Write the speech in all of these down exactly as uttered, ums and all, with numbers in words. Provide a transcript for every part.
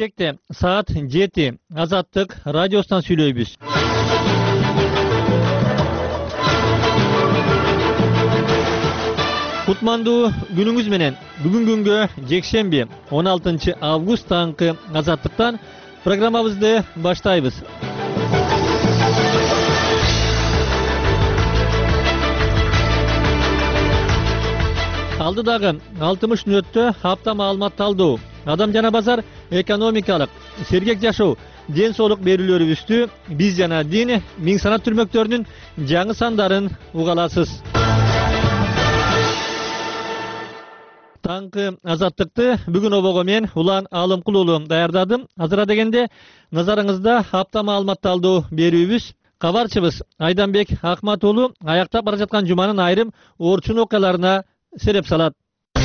Келечекте саат жети Азаттык радиосунан сүйлөйбүз. Кутмандуу күнүңүз менен. Бүгүн күнгө жекшемби он алтынчы август таңкы Азаттыктан программабызды баштайбыз. Алдыдагы алтымыш мүнөттө хапта маалымат талдоо, адам жана базар, экономикалык, сергек жашоо, ден соолук берүүлөрүбүздү биз жана дин миң санат түрмөктөрүнүн жаңы сандарын уга аласыз. Таңкы Азаттыкты бүгүн обого мен Улан Алымкул уулу даярдадым. Азыра дегенде назарыңызда хапта маалымат талдоо берүүбүз. Кабарчыбыз Айданбек Акмат уулу аяктап бара жаткан жуманын айрым орчун окуяларына сереп салат.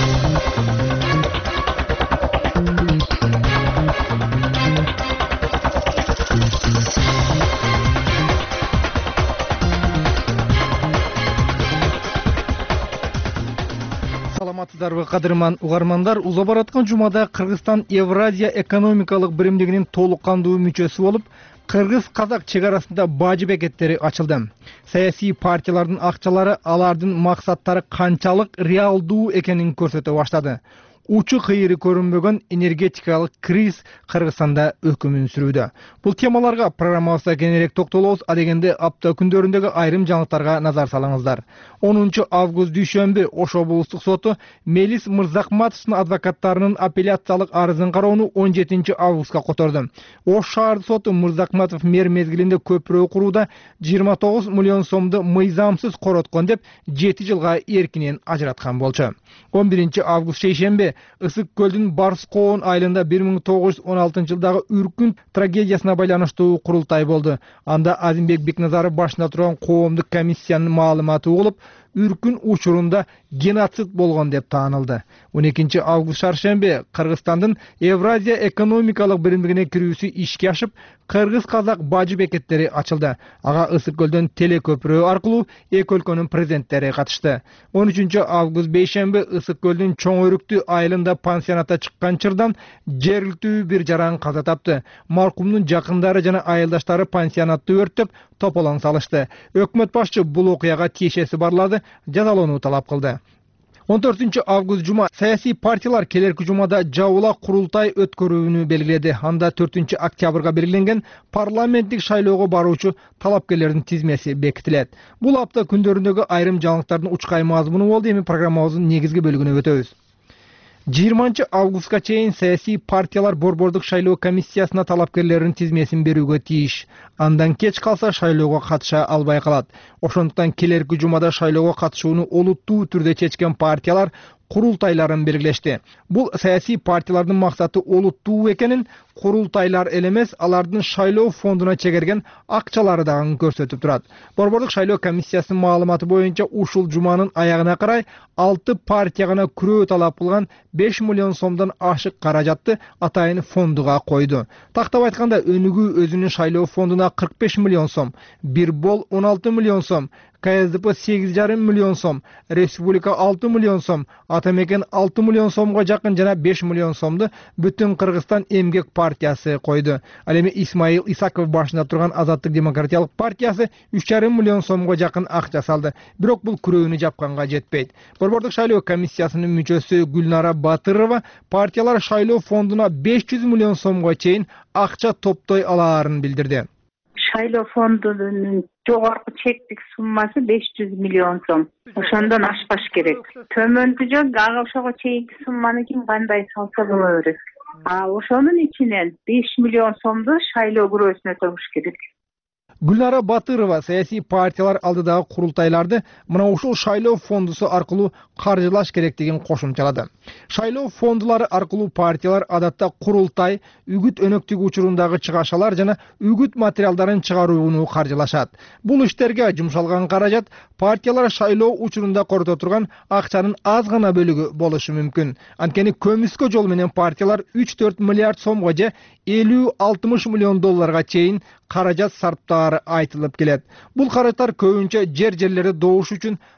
Саламатсыздарбы кадырман угармандар, уза бараткан жумада Кыргызстан Евразия экономикалык биримдигинин толук кандуу мүчөсү болуп, Кыргыз-Казак чек арасында бажы бекеттери ачылды. Саясий партиялардын акчалары алардын максаттары канчалык реалдуу экенин көрсөтө баштады. Учу кыйыры көрүнбөгөн энергетикалык криз Кыргызстанда өкүмүн сүрүүдө. Бул темаларга программабызда кененирээк токтолобуз, а дегенде апта күндөрүндөгү айрым жаңылыктарга назар салыңыздар. онунчу август дүйшөмбү Ош облустук соту Мелис Мырзакматовдун адвокаттарынын апелляциялык арызын кароону он жетинчи августка которду. Ош шаардык соту Мырзакматов мер мезгилинде көпүрө курууда жыйырма тогуз миллион сомду мыйзамсыз короткон деп жети жылга эркинен ажыраткан болчу. он биринчи август шейшемби Ысык көлдүн Барскоон айылында бир миң тогуз жүз он алтынчы жылдагы Үркүн трагедиясына байланыштуу курултай болду. Анда Азимбек Бекназаров башында турган коомдук комиссиянын маалыматы угулуп, Үркүн учурунда геноцид болгон деп таанылды. он экинчи август шаршемби Кыргызстандын Евразия экономикалык биримдигине кирүүсү ишке ашып, Кыргыз-Казак бажы бекеттери ачылды. Ага Ысык көлдөн телекөпүрө аркылуу эки өлкөнүн президенттери катышты. он үчүнчү август бейшемби Ысык көлдүн Чоң Өрүктү айылында пансионатта чыккан чырдан жергиликтүү бир жаран каза тапты. Маркумдун жакындары жана айылдаштары пансионатты өрттөп, тополоң салышты. Өкмөт башчы бул окуяга тиешеси барларды жазалоону талап кылды. он төртүнчү август жума саясий партиялар келерки жумада жабыла курултай өткөрүүнү белгиледи. Анда төртүнчү октябрга белгиленген парламенттик шайлоого баруучу талапкерлердин тизмеси бекитилет. Бул апта күндөрүндөгү айрым жаңылыктардын учкай мазмуну болду. Эми программабыздын негизги бөлүгүнө өтөбүз. жыйырманчы августка чейин саясий партиялар борбордук шайлоо комиссиясына талапкерлердин тизмесин берүүгө тийиш. Андан кеч калса шайлоого катыша албай калат. Ошондуктан келерки жумада шайлоого катышууну олуттуу түрдө чечкен партиялар курултайларын белгилешти. Бул саясий партиялардын максаты олуттуу экенин курултайлар эле эмес, алардын шайлоо фондуна чегерген акчалары дагы көрсөтүп турат. Борбордук шайлоо комиссиясынын маалыматы боюнча ушул жуманын аягына карай алты партия гана күрөө талап кылган беш миллион сомдон ашык каражатты атайын фондуга койду. Тактап айтканда, Өнүгүү өзүнүн шайлоо фондуна кырк беш миллион сом, Бирбол он алты миллион сом, КСДП сегиз жарым миллион сом, Республика алты миллион сом, Атамекен алты миллион сомго жакын жана беш миллион сомду Бүтүн Кыргызстан эмгек партиясы койду. Ал эми Исмаил Исаков башында турган Азаттык демократиялык партиясы үч жарым миллион сомго жакын акча салды. Бирок бул күрөөнү жапканга жетпейт. Борбордук шайлоо комиссиясынын мүчөсү Гүлнара Батырова партиялар шайлоо фондуна беш жүз миллион сомго чейин акча топтой алаарын билдирди. Шайлоо фондунун жогорку чектик суммасы беш жүз миллион сом. Ошондон ашпаш керек. Төмөндү жок, ага ошого чейинки сумманы ким кандай салса боло берет. А ошонун ичинен беш миллион сомду шайлоо күрөөсүнө төгүш керек. Гүлнара Батырова саясий партиялар алдыдагы курултайларды мына ушул шайлоо фондусу аркылуу каржылаш керектигин кошумчалады. Шайлоо фондулары аркылуу партиялар адатта курултай, үгүт өнөктүк учурундагы чыгашалар жана үгүт материалдарын чыгарууну каржылашат. Бул иштерге жумшалган каражат партиялар шайлоо учурунда корото турган акчанын аз гана бөлүгү болушу мүмкүн. Анткени көмүскө жол менен партиялар үч төрт миллиард сомго же элүү алтымыш миллион долларга чейин каражат сарптаары айтылып келет. Бул каражаттар көбүнчө жер жерлерди добуш үчүн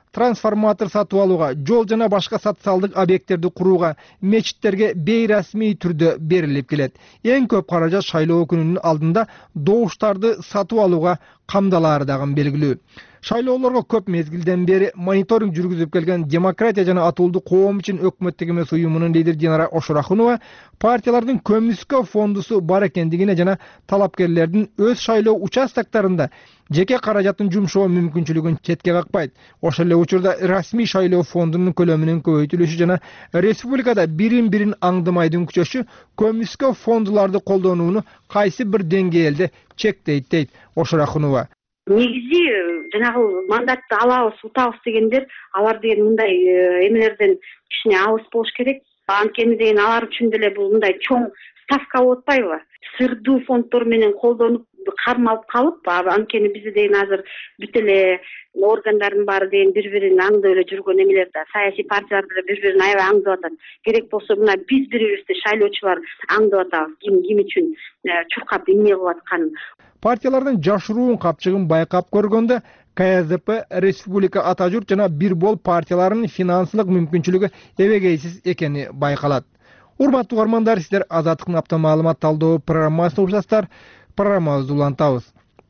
трансформатор сатып алууга, жол жана башка социалдык объекттерди курууга, мечиттерге бейрасмий түрдө берилип келет. Эң көп каражат шайлоо күнүнүн алдында добуштарды сатып алууга камдалаары дагы белгилүү. Шайлоолорго көп мезгилден бери мониторинг жүргүзүп келген Демократия жана Атуулдук коом үчүн өкмөттүк эмес уюмунун лидери Динара Ошорахунова партиялардын көмүскө фондусу бар экендигине жана талапкерлердин өз шайлоо участоктарында жеке каражатын жумшоо мүмкүнчүлүгүн четке какпайт. Ошол эле учурда расмий шайлоо фондунун көлөмүнүн көбөйтүлүшү жана республикада бирин-бирин аңдымайдын күчөшү көмүскө фондуларды колдонууну кайсы бир деңгээлде чектейт дейт Ошорахунова. Негизи жанагы мандатты алабыз, утабыз дегендер, алар деген мындай эмелерден кичине алыс болуш керек. Анткени деген алар үчүн деле бул мындай чоң ставка болуп атпайбы? Сырдуу фонддор менен колдонуп кармалып калып, анткени бизде деген азыр бүт эле органдардын баары деген бири-бирин аңдып эле жүргөн эмелер да, саясий партиялар деле бири-бирин аябай аңдып атат. Керек болсо мына биз бири-бирибизди шайлоочулар аңдып атабыз, ким ким үчүн чуркап эмне кылып атканын. Партиялардын жашыруун капчыгын байкап көргөндө К С Д П, Республика Ата журт жана Бир бол партияларынын финансылык мүмкүнчүлүгү эбегейсиз экени байкалат. Урматтуу угармандар, сиздер Азаттыктын апта маалымат талдоо программасын угушасыздар. Программабызды улантабыз.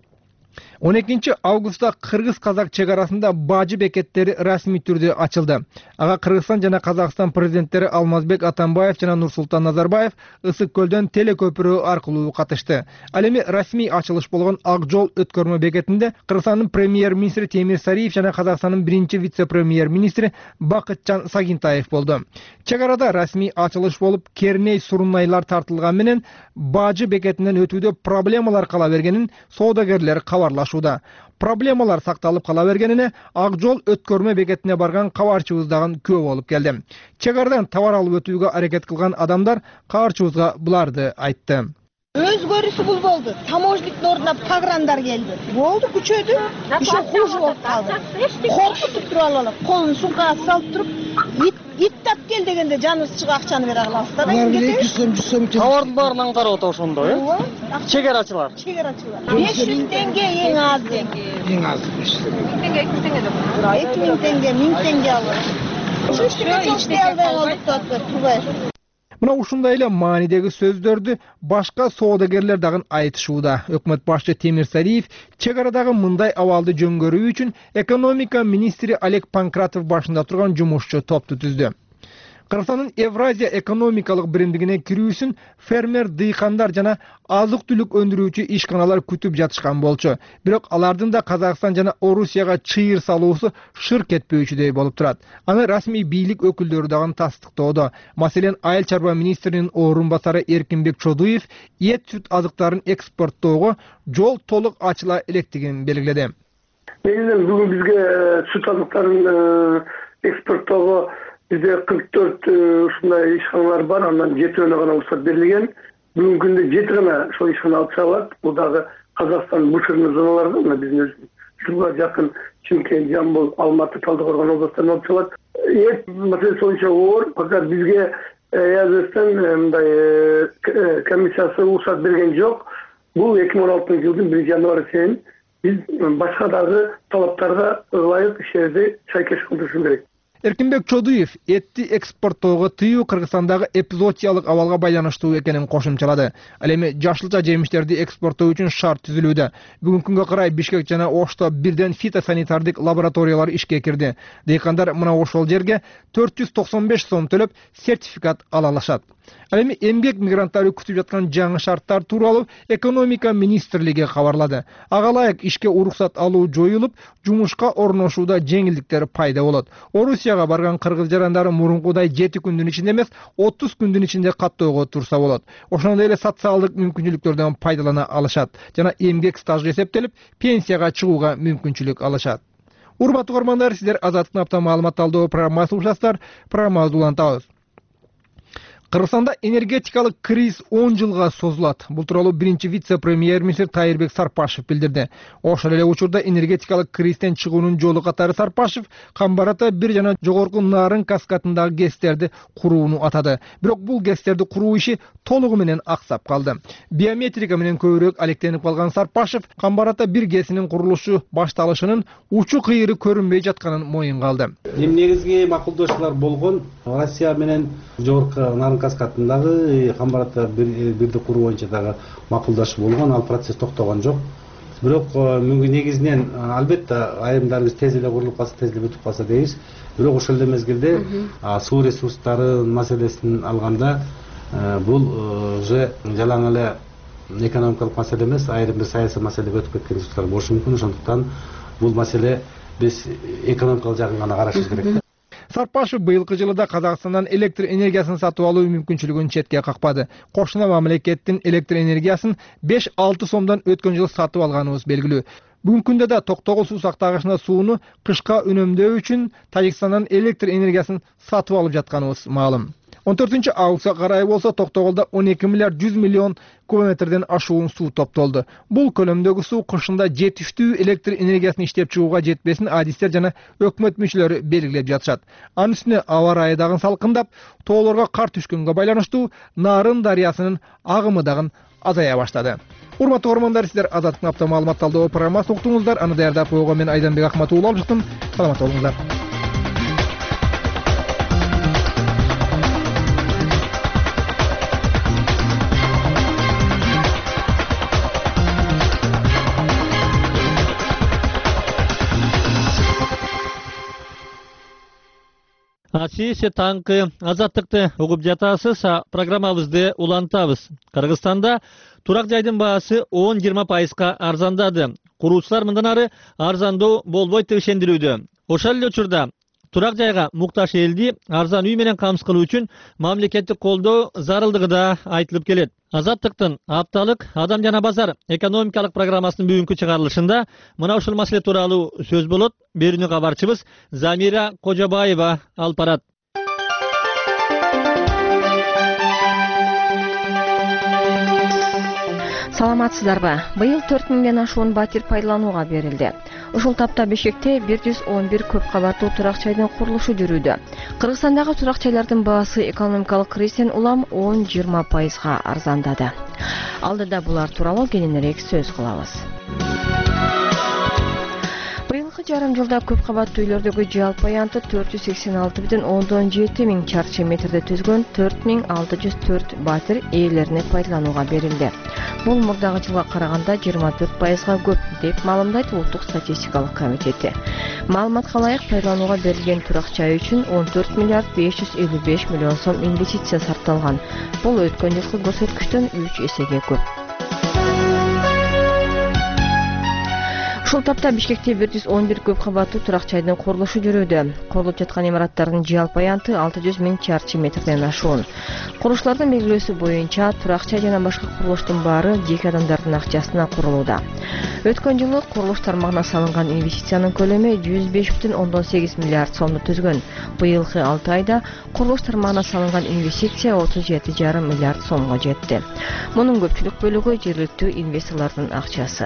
он экинчи августта кыргыз-казак чек арасында бажы бекеттери расмий түрдө ачылды. Ага Кыргызстан жана Казакстан президенттери Алмазбек Атамбаев жана Нурсултан Назарбаев Ысык көлдөн телекөпүрө аркылуу катышты. Ал эми расмий ачылыш болгон Ак жол өткөрмө бекетинде Кыргызстандын премьер-министри Темир Сариев жана Казакстандын биринчи вице-премьер-министри Бакытжан Сагинтаев болду. Чек арада расмий ачылыш болуп, керней сурунайлар тартылган менен бажы бекетинен өтүүдө проблемалар кала бергенин соодагерлер кабарлашты. Проблемалар сакталып кала бергенине Ак жол өткөрмө бекетине барган кабарчыбыз дагы күбө болуп келди. Чек арадан товар алып өтүүгө аракет кылган адамдар кабарчыбызга буларды айтты. Өзгөрүүсү бул болду. Таможниктин ордуна пограндар келди. Болду, күчөдү. Иши хуже болуп калды. Коркутуп туруп алып, колун сумкага салып туруп, ит ит тап кел дегенде жаныбыз чыга акчаны бере калабыздар. жүз сом жүз сом товардын баарын аңтарып атат ошондо, э? Чегарачылар. Чегарачылар. беш жүз теңге эң аз. Эң аз беш жүз теңге. эки миң теңге деп. эки миң теңге, миң теңге алып. Ушунча ичте албай калдык да, турбай. Мына ушундай эле маанидеги сөздөрдү башка соодагерлер дагы айтышууда. Өкмөт башчы Темир Сариев чек арадагы мындай абалды жөнгөрүү үчүн экономика министри Олег Панкратов башында турган жумушчу топту түздү. Кыргызстандын Евразия экономикалык биримдигине кирүүсүн фермер, дыйкандар жана азык-түлүк өндүрүүчү ишканалар күтүп жатышкан болчу. Бирок алардын да Казакстан жана Орусияга чыйыр салуусу шыр кетпөөчүдөй болуп турат. Аны расмий бийлик өкүлдөрү дагы тастыктоодо. Маселен, Айыл чарба министринин орун басары Эркинбек Чодуев эт сүт азыктарын экспорттоого жол толук ачыла электигин белгиледи. Негизинен бүгүн бизге сүт азыктарын экспорттоого бизде кырк төрт ушундай ишканалар бар, андан жетөөнө гана уруксат берилген. Бүгүнкү күндө жети гана ошол ишкана алып чыга алат. Бул дагы Казакстан буферный зоналарда, мына биздин ушуга жакын Чымкент, Жамбыл, Алматы, Талдыкоргон областарынан алып чыгалат. Эт маселеси боюнча оор, факат бизге Азербайжан мындай комиссиясы уруксат берген жок. Бул эки миң он алтынчы жылдын биринчи январына чейин биз башка дагы талаптарга ылайык иштерди шайкеш кылдырышыбыз керек. Эркинбек Чодуев этти экспорттоого тыюу Кыргызстандагы эпизоотиялык абалга байланыштуу экенин кошумчалады. Ал эми жашылча жемиштерди экспорттоо үчүн шарт түзүлүүдө. Бүгүнкү күнгө карай Бишкек жана Ошто бирден фитосанитардык лабораториялар ишке кирди. Дыйкандар мына ошол жерге төрт жүз токсон беш сом төлөп сертификат ала алышат. Ал эми эмгек мигранттары күтүп жаткан жаңы шарттар тууралуу экономика министрлиги кабарлады. Ага ылайык ишке уруксат алуу жоюлуп, жумушка орношууда жеңилдиктер пайда болот. Орусияга барган кыргыз жарандары мурункудай жети күндүн ичинде эмес, отуз күндүн ичинде каттоого турса болот. Ошондой эле социалдык мүмкүнчүлүктөрдөн пайдалана алышат жана эмгек стажы эсептелип, пенсияга чыгууга мүмкүнчүлүк алышат. Урматтуу угармандар, сиздер Азаттыктын апта маалымат талдоо программасын угушасыздар. Программабызды улантабыз. Кыргызстанда энергетикалык кризис он жылга созулат. Бул тууралуу биринчи вице-премьер-министр Тайырбек Сарпашев билдирди. Ошол эле учурда энергетикалык кризистен чыгуунун жолу катары Сарпашев Камбарата бир жана жогорку Нарын каскадындагы ГЭСтерди курууну атады. Бирок бул ГЭСтерди куруу иши толугу менен аксап калды. Биометрика менен көбүрөөк алектенип калган Сарпашев Камбарата бир ГЭСинин курулушу башталышынын учу кыйыры көрүнбөй жатканын моюнга алды. Эми негизги макулдашуулар болгон Россия менен жогорку Нарын каскадындагы Камбарата бирди куруу боюнча дагы макулдашуу болгон, ал процесс токтогон жок. Бирок негизинен албетте айрымдарыбыз тез эле курулуп калса, тез эле бүтүп калса дейбиз. Бирок ошол эле мезгилде суу ресурстары маселесин алганда бул уже жалаң эле экономикалык маселе эмес, айрым бир саясий маселеге өтүп кеткен учурлар болушу мүмкүн. Ошондуктан бул маселе биз экономикалык жагын гана карашыбыз керек. Сарпашев быйылкы жылда Казакстандан электр энергиясын сатып алуу мүмкүнчүлүгүн четке какпады. Кошуна мамлекеттин электр энергиясын беш алты сомдон өткөн жылы сатып алганыбыз белгилүү. Бүгүнкү күндө да Токтогул суу сактагычына сууну кышка үнөмдөө үчүн Тажикстандан электр энергиясын сатып алып жатканыбыз маалым. он төртүнчү августка карай болсо Токтогулда он эки миллиард жүз миллион кубометрден ашуун суу топтолду. Бул көлөмдөгү суу кышында жетиштүү электр энергиясын иштеп чыгууга жетпесин адистер жана өкмөт мүчөлөрү белгилеп жатышат. Анын үстүнө аба ырайы дагы салкындап, тоолорго кар түшкөнгө байланыштуу Нарын дарыясынын агымы дагы азая баштады. Урматтуу көрөрмандар, сиздер Азаттык апта маалымат талдоо программасын уктуңуздар. Аны даярдап койгон мен Айданбек Акматов алып чыктым. Саламат болуңуздар. Сиз таңкы Азаттыкты угуп жатасыз. Программабызды улантабыз. Кыргызстанда турак жайдын баасы он жыйырма пайызга арзандады. Куруучулар мындан ары арзандоо болбойт деп ишендирүүдө. Ошол эле учурда турак жайга муктаж элди арзан үй менен камсыз кылуу үчүн мамлекеттик колдоо зарылдыгы да айтылып келет. Азаттыктын апталык адам жана базар экономикалык программасынын бүгүнкү чыгарылышында мына ушул маселе тууралуу сөз болот. Берүүнү кабарчыбыз Замира Кожобаева алып барат. Саламатсыздарбы? Быйыл төрт миңден ашуун батир пайдаланууга берилди. Ушул тапта Бишкекте бир жүз он бир көп кабаттуу турак жайдын курулушу жүрүүдө. Кыргызстандагы турак жайлардын баасы экономикалык кризистен улам он жыйырма пайызга арзандады. Алдыда булар тууралуу кененирээк сөз кылабыз. Быйылкы жарым жылда көп кабаттуу үйлөрдөгү жалпы аянты төрт жүз сексен алты бүтүн ондон жети миң чарчы метрди түзгөн төрт миң алты жүз төрт батир ээлерине пайдаланууга берилди. Бул мурдагы жылга караганда жыйырма төрт пайызга көп деп маалымдайт Улуттук статистикалык комитети. Маалыматка ылайык пайдаланууга берилген турак жай үчүн он төрт миллиард беш жүз элүү беш миллион сом инвестиция сарпталган. Бул өткөн жылкы көрсөткүчтөн үч эсеге көп. Ушул тапта Бишкекте бир жүз он бир көп кабаттуу турак жайдын курулушу жүрүүдө. Курулуп жаткан имараттардын жалпы аянты алты жүз миң чарчы метрден ашуун. Курулуштардын белгилөөсү боюнча турак жай жана башка курулуштун баары жеке адамдардын акчасына курулууда. Өткөн жылы курулуш тармагына салынган инвестициянын көлөмү жүз беш бүтүн ондон сегиз миллиард сомду түзгөн. Быйылкы алты айда курулуш тармагына салынган инвестиция отуз жети жарым миллиард сомго жетти. Мунун көпчүлүк бөлүгү жергиликтүү инвесторлордун акчасы.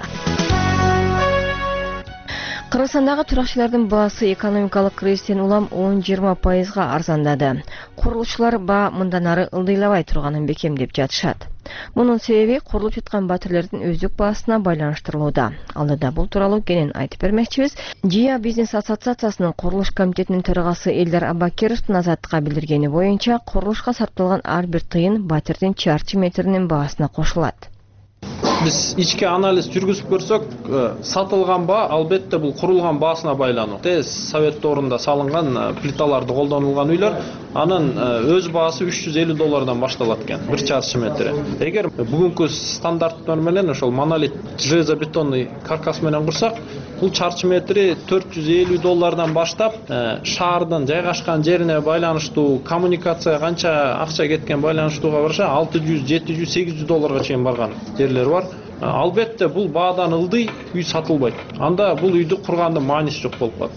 Кыргызстандагы туракчылардын баасы экономикалык кризистен улам он жыйырма пайызга арзандады. Курулуучулар баа мындан ары ылдыйлабай турганын бекемдеп жатышат. Мунун себеби курулуп жаткан батирлердин өздүк баасына байланыштырылууда. Алдыда бул тууралуу кенен айтып бермекчибиз. ЖИА бизнес ассоциациясынын курулуш комитетинин төрагасы Элдар Абакировдун Азаттыкка билдиргени боюнча, курулушка сарпталган ар бир тыйын батирдин чарчы метринин баасына кошулат. Биз ички анализ жүргүзүп көрсөк, сатылган баа албетте бул курулган баасына байлануу. Совет доорунда салынган плиталарды колдонулган үйлөр, анын өз баасы үч жүз элүү доллардан башталат экен, бир чарчы метри. Эгер бүгүнкү стандарттар менен ошол монолит железобетонный каркас менен курсак, бул чарчы метри төрт жүз элүү доллардан баштап, шаардын жайгашкан жерине байланыштуу, коммуникация канча акча кеткен байланыштууга бараша алты жүз, жети жүз, сегиз жүз долларга чейин барган жерлер бар. Албетте бул баадан ылдый үй сатылбайт. Анда бул үйдү кургандын мааниси жок болуп калат.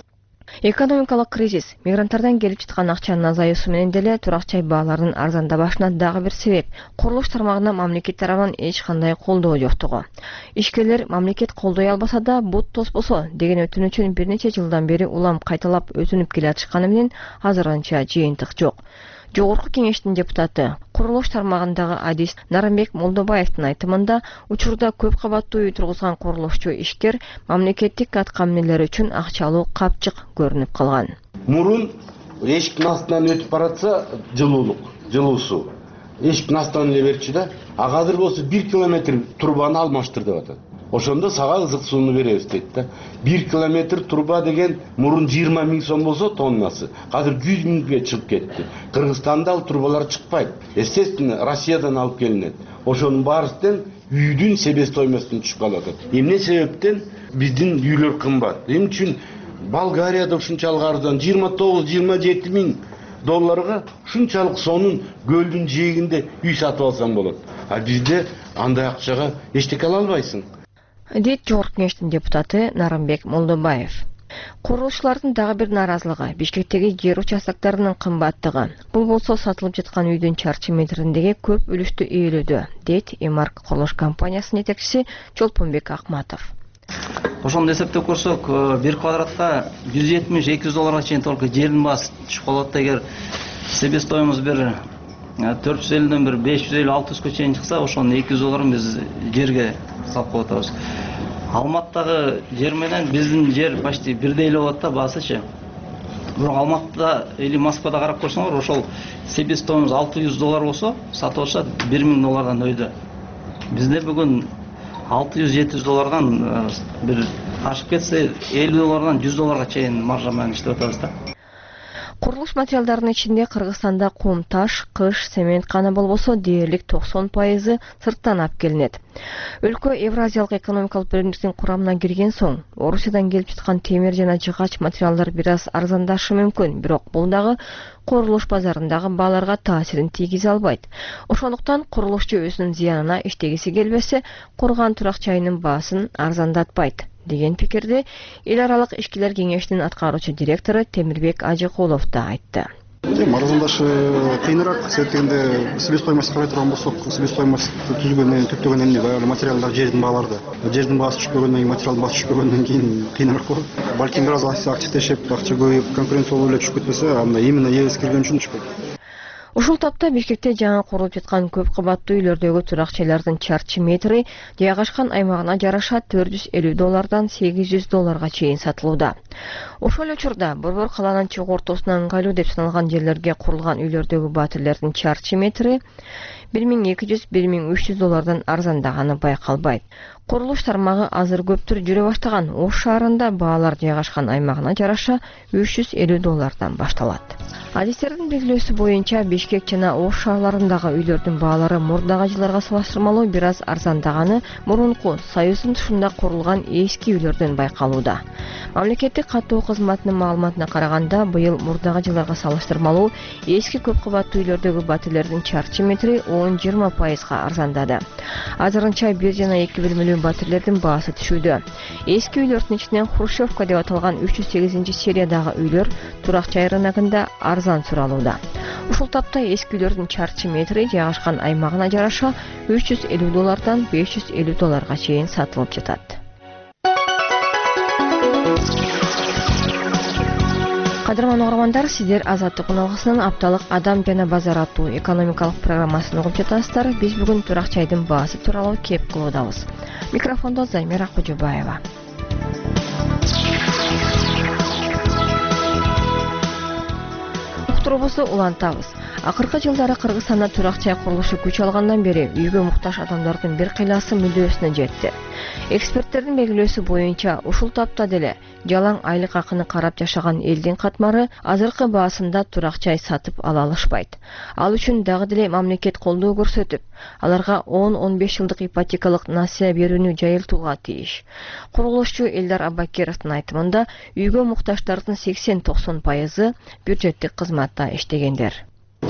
Экономикалык кризис, мигранттардан келип жаткан акчанын азаюусу менен деле турак жай бааларынын арзандабашына дагы бир себеп. Курулуш тармагына мамлекет тарабынан эч кандай колдоо жоктугу. Ишкерлер мамлекет колдой албаса да бут тоспосо деген өтүнүчүн бир нече жылдан бери улам кайталап өтүнүп келе жатышканы менен азырынча жыйынтык жок. Жогорку кеңештин депутаты, курулуш тармагындагы адис Нарамбек Молдобаевдин айтымында, учурда көп кабаттуу үй тургузган курулушчу ишкер мамлекеттик аткаминелер үчүн акча алуу капчык көрүнүп калган. Мурун эшиктин астынан өтүп баратса жылуулук, жылуу суу. Эшиктин астынан эле берчү да, а азыр болсо бир километр турбаны алмаштыр деп атат. Ошондо сага ызык сууну беребиз дейт да. бир километр турба деген мурун жыйырма миң сом болсо тоннасы, азыр жүз миңге чыгып кетти. Кыргызстанда ал турбалар чыкпайт. Естественно, Россиядан алып келинет. Ошонун баарысынан үйдүн себестоимостун түшүп калат. Эмне себептен биздин үйлөр кымбат? Эмне үчүн Болгарияда ушунчалык арзан жыйырма тогуз жыйырма жети миң долларга ушунчалык сонун көлдүн жээгинде үй сатып алсаң болот. А бизде андай акчага эчтеке ала албайсың. Дейт Жогорку кеңештин депутаты Нарамбек Молдобаев. Курулушчулардын дагы бир нааразылыгы Бишкектеги жер участоктарынын кымбаттыгы. Бул болсо сатылып жаткан үйдүн чарчы метриндеги көп үлүштү ээлөдө, дейт Эмарк курулуш компаниясынын жетекчиси Чолпонбек Акматов. Ошондо эсептеп көрсөк, бир квадратка жүз жетимиш эки жүз долларга чейин только жердин баасы түшүп калат. Эгер себестоимость бир төрт жүз элүүдөн бир беш жүз элүү алты жүзгө чейин чыкса, ошонун эки жүз долларын биз жерге салып коюп атабыз. Алматыдагы жер менен биздин жер почти бирдей эле болот да баасычы. Бирок Алматыда или Москвада карап көрсөңөр, ошол себестоимость алты жүз доллар болсо, сатып алышат бир миң доллардан өйдө. Бизде бүгүн алты жүз жети жүз доллардан бир ашып кетсе элүү доллардан жүз долларга чейин маржа менен иштеп атабыз да. Курулуш материалдарынын ичинде Кыргызстанда кум, таш, кыш, цемент гана болбосо дээрлик токсон пайызы сырттан алып келинет. Өлкө Евразиялык экономикалык биримдиктин курамына кирген соң, Орусиядан келип жаткан темир жана жыгач материалдар бир аз арзандашы мүмкүн, бирок бул дагы курулуш базарындагы бааларга таасирин тийгизе албайт. Ошондуктан курулушчу өзүнүн зыянына иштегиси келбесе, курган турак жайынын баасын арзандатпайт деген пикирди эл аралык ишкерлер кеңешинин аткаруучу директору Темирбек Ажыкулов да айтты. Арзандашы кыйыныраак, себептегенде себестоимость карай турган болсок, себестоимость түзгөндөн түптөгөн эмне баягы материалдар жердин бааларда. Жердин баасы түшпөгөндөн кийин, материалдын баасы түшпөгөндөн кийин кыйыныраак болот. Балким бир аз активдешип, акча көбөйүп, конкуренция болуп эле түшүп кетпесе, анда именно эгез кирген үчүн түшпөйт. Ушул тапта Бишкекте жаңы курулуп жаткан көп кабаттуу үйлөрдөгү турак жайлардын чарчы метри жайгашкан аймагына жараша төрт жүз элүү доллардан сегиз жүз долларга чейин сатылууда. Ошол учурда борбор калаанын чыгуу ортосуна ыңгайлуу деп саналган жерлерге курулган үйлөрдөгү батирлердин чарчы метри бир миң эки жүз — бир миң үч жүз доллардан арзандаганы байкалбайт. Курулуш тармагы азыр көптүр жүрө баштаган Ош шаарында баалар жайгашкан аймагына жараша үч жүз элүү доллардан башталат. Адистердин белгилөөсү боюнча Бишкек жана Ош шаарларындагы үйлөрдүн баалары мурдагы жылдарга салыштырмалуу бир аз арзандаганы мурунку Союздун тушунда курулган эски үйлөрдөн байкалууда. Мамлекеттик каттоо кызматынын маалыматына караганда, быйыл мурдагы жылдарга салыштырмалуу эски көп кабаттуу үйлөрдөгү батирлердин чарчы метри он — жыйырма пайызга арзандады. Азырынча бир жана эки бөлмөлүү батирлердин баасы түшүүдө. Эски үйлөрдүн ичинен Хрущевка деп аталган үч жүз сегизинчи сериядагы үйлөр турак жай рыногунда арзан суралууда. Ушул тапта эски үйлөрдүн чарчы метри жайгашкан аймагына жараша үч жүз элүү доллардан беш жүз элүү долларга чейин сатылып жатат. Кадырман угармандар, сиздер Азаттык уналгысынын апталык Адам жана базар аттуу экономикалык программасын угуп жатасыздар. Биз бүгүн турак жайдын баасы тууралуу кеп кылуудабыз. Микрофондо Займира Кожобаева. Уктурубузду улантабыз. Акыркы жылдары Кыргызстанда турак жай курулушу күч алгандан бери үйгө муктаж адамдардын бир кыйласы мүлдөөсүнө жетти. Эксперттердин белгилөөсү боюнча, ушул тапта деле жалаң айлык акыны карап жашаган элдин катмары азыркы баасында турак жай сатып ала алышпайт. Ал үчүн дагы деле мамлекет колдоо көрсөтүп, аларга он — он беш жылдык ипотекалык насыя берүүнү жайылтууга тийиш. Курулушчу Элдар Аббакировдун айтымында, үйгө муктаждардын сексен — токсон пайызы бюджеттик кызматта иштегендер.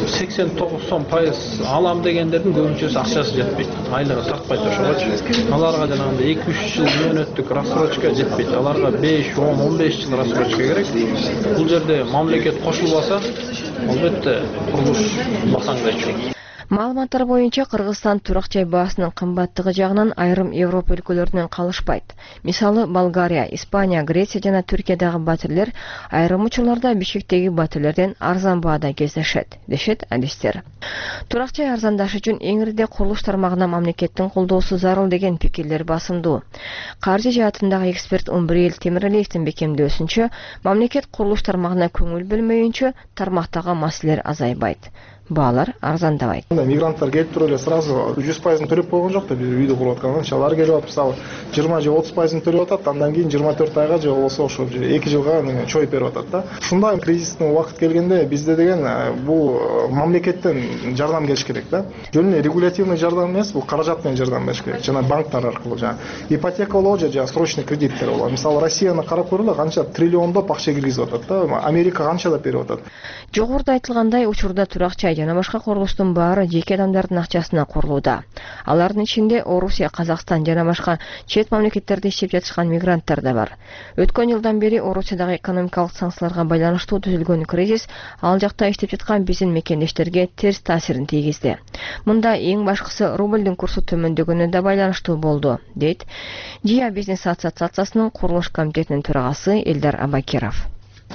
сексен токсон пайыз алам дегендердин көбүнчөсү акчасы жетпейт, айлыгы тартпайт ошогочу. Аларга жанагындай эки үч жыл мөөнөттүк рассрочка жетпейт. Аларга беш он он беш жыл рассрочка керек. Бул жерде мамлекет кошулбаса, албетте курулуш басаңдай чыгат. Маалыматтар боюнча Кыргызстан турак жай баасынын кымбаттыгы жагынан айрым Европа өлкөлөрүнөн калышпайт. Мисалы Болгария, Испания, Греция жана Түркиядагы батирлер айрым учурларда Бишкектеги батирлерден арзан баада кездешет, дешет адистер. Турак жай арзандаш үчүн эң ирде курулуш тармагына мамлекеттин колдоосу зарыл деген пикирлер басымдуу. Каржы жаатындагы эксперт Умбриел Темиралиевдин бекемдөөсүнчө, мамлекет курулуш тармагына көңүл бөлмөйүнчө тармактагы маселелер азайбайт. Баалар арзандабайт. Мигранттар келип туруп эле сразу жүз пайызын төлөп койгон жок да, биз үйдү куруп аткандан алар келип атып, мисалы жыйырма же отуз пайызын төлөп атат, андан кийин жыйырма төрт айга же болбосо ошо эки жылга чоюп берип атат да. Ушундай кризистин убакыт келгенде бизде деген бул мамлекеттен жардам келиш керек да. Жөн эле регулятивный жардам эмес, бул каражат менен жардам бериш керек. Жана банктар аркылуу жана ипотека болобу же жана срочный кредиттер болобу. Мисалы Россияны карап көрөлү, канча триллиондоп акча киргизип атат да. Америка канчалап берип атат. Жогоруда айтылгандай, учурда турак жай жана башка курулуштун баары жеке адамдардын акчасына курулууда. Алардын ичинде Орусия, Казакстан жана башка чет мамлекеттерде иштеп жатышкан мигранттар да бар. Өткөн жылдан бери Орусиядагы экономикалык санкцияларга байланыштуу түзүлгөн кризис ал жакта иштеп жаткан биздин мекендештерге терс таасирин тийгизди. Мында эң башкысы рубльдин курсу төмөндөгөнүнө да байланыштуу болду, дейт Жия бизнес ассоциациясынын курулуш комитетинин төрагасы Элдар Абакиров.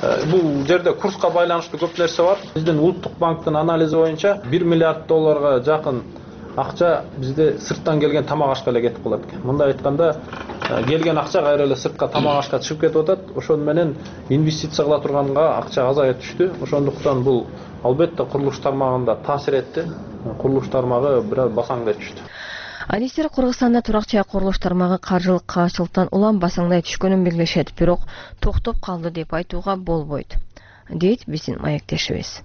Бул жерде курска байланыштуу көп нерсе бар. Биздин Улуттук банктын анализи боюнча бир миллиард долларга жакын акча бизде сырттан келген тамак ашка эле кетип калат экен. Мындай айтканда, келген акча кайра эле сыртка тамак ашка чыгып кетип атат. Ошон менен инвестиция кыла турганга акча азая түштү. Ошондуктан бул албетте курулуш тармагында таасир этти. Курулуш тармагы бир аз басаңдай түштү. Адистер Кыргызстанда турак жай курулуш тармагы каржылык каачылыктан улам басаңдай түшкөнүн белгилешет, бирок токтоп калды деп айтууга болбойт, дейт биздин маектешибиз.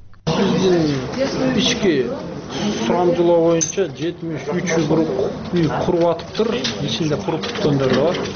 Биздин ички сурамжылоо боюнча жетимиш үч үй куруп атыптыр, ичинде куруп бүткөндөр да бар.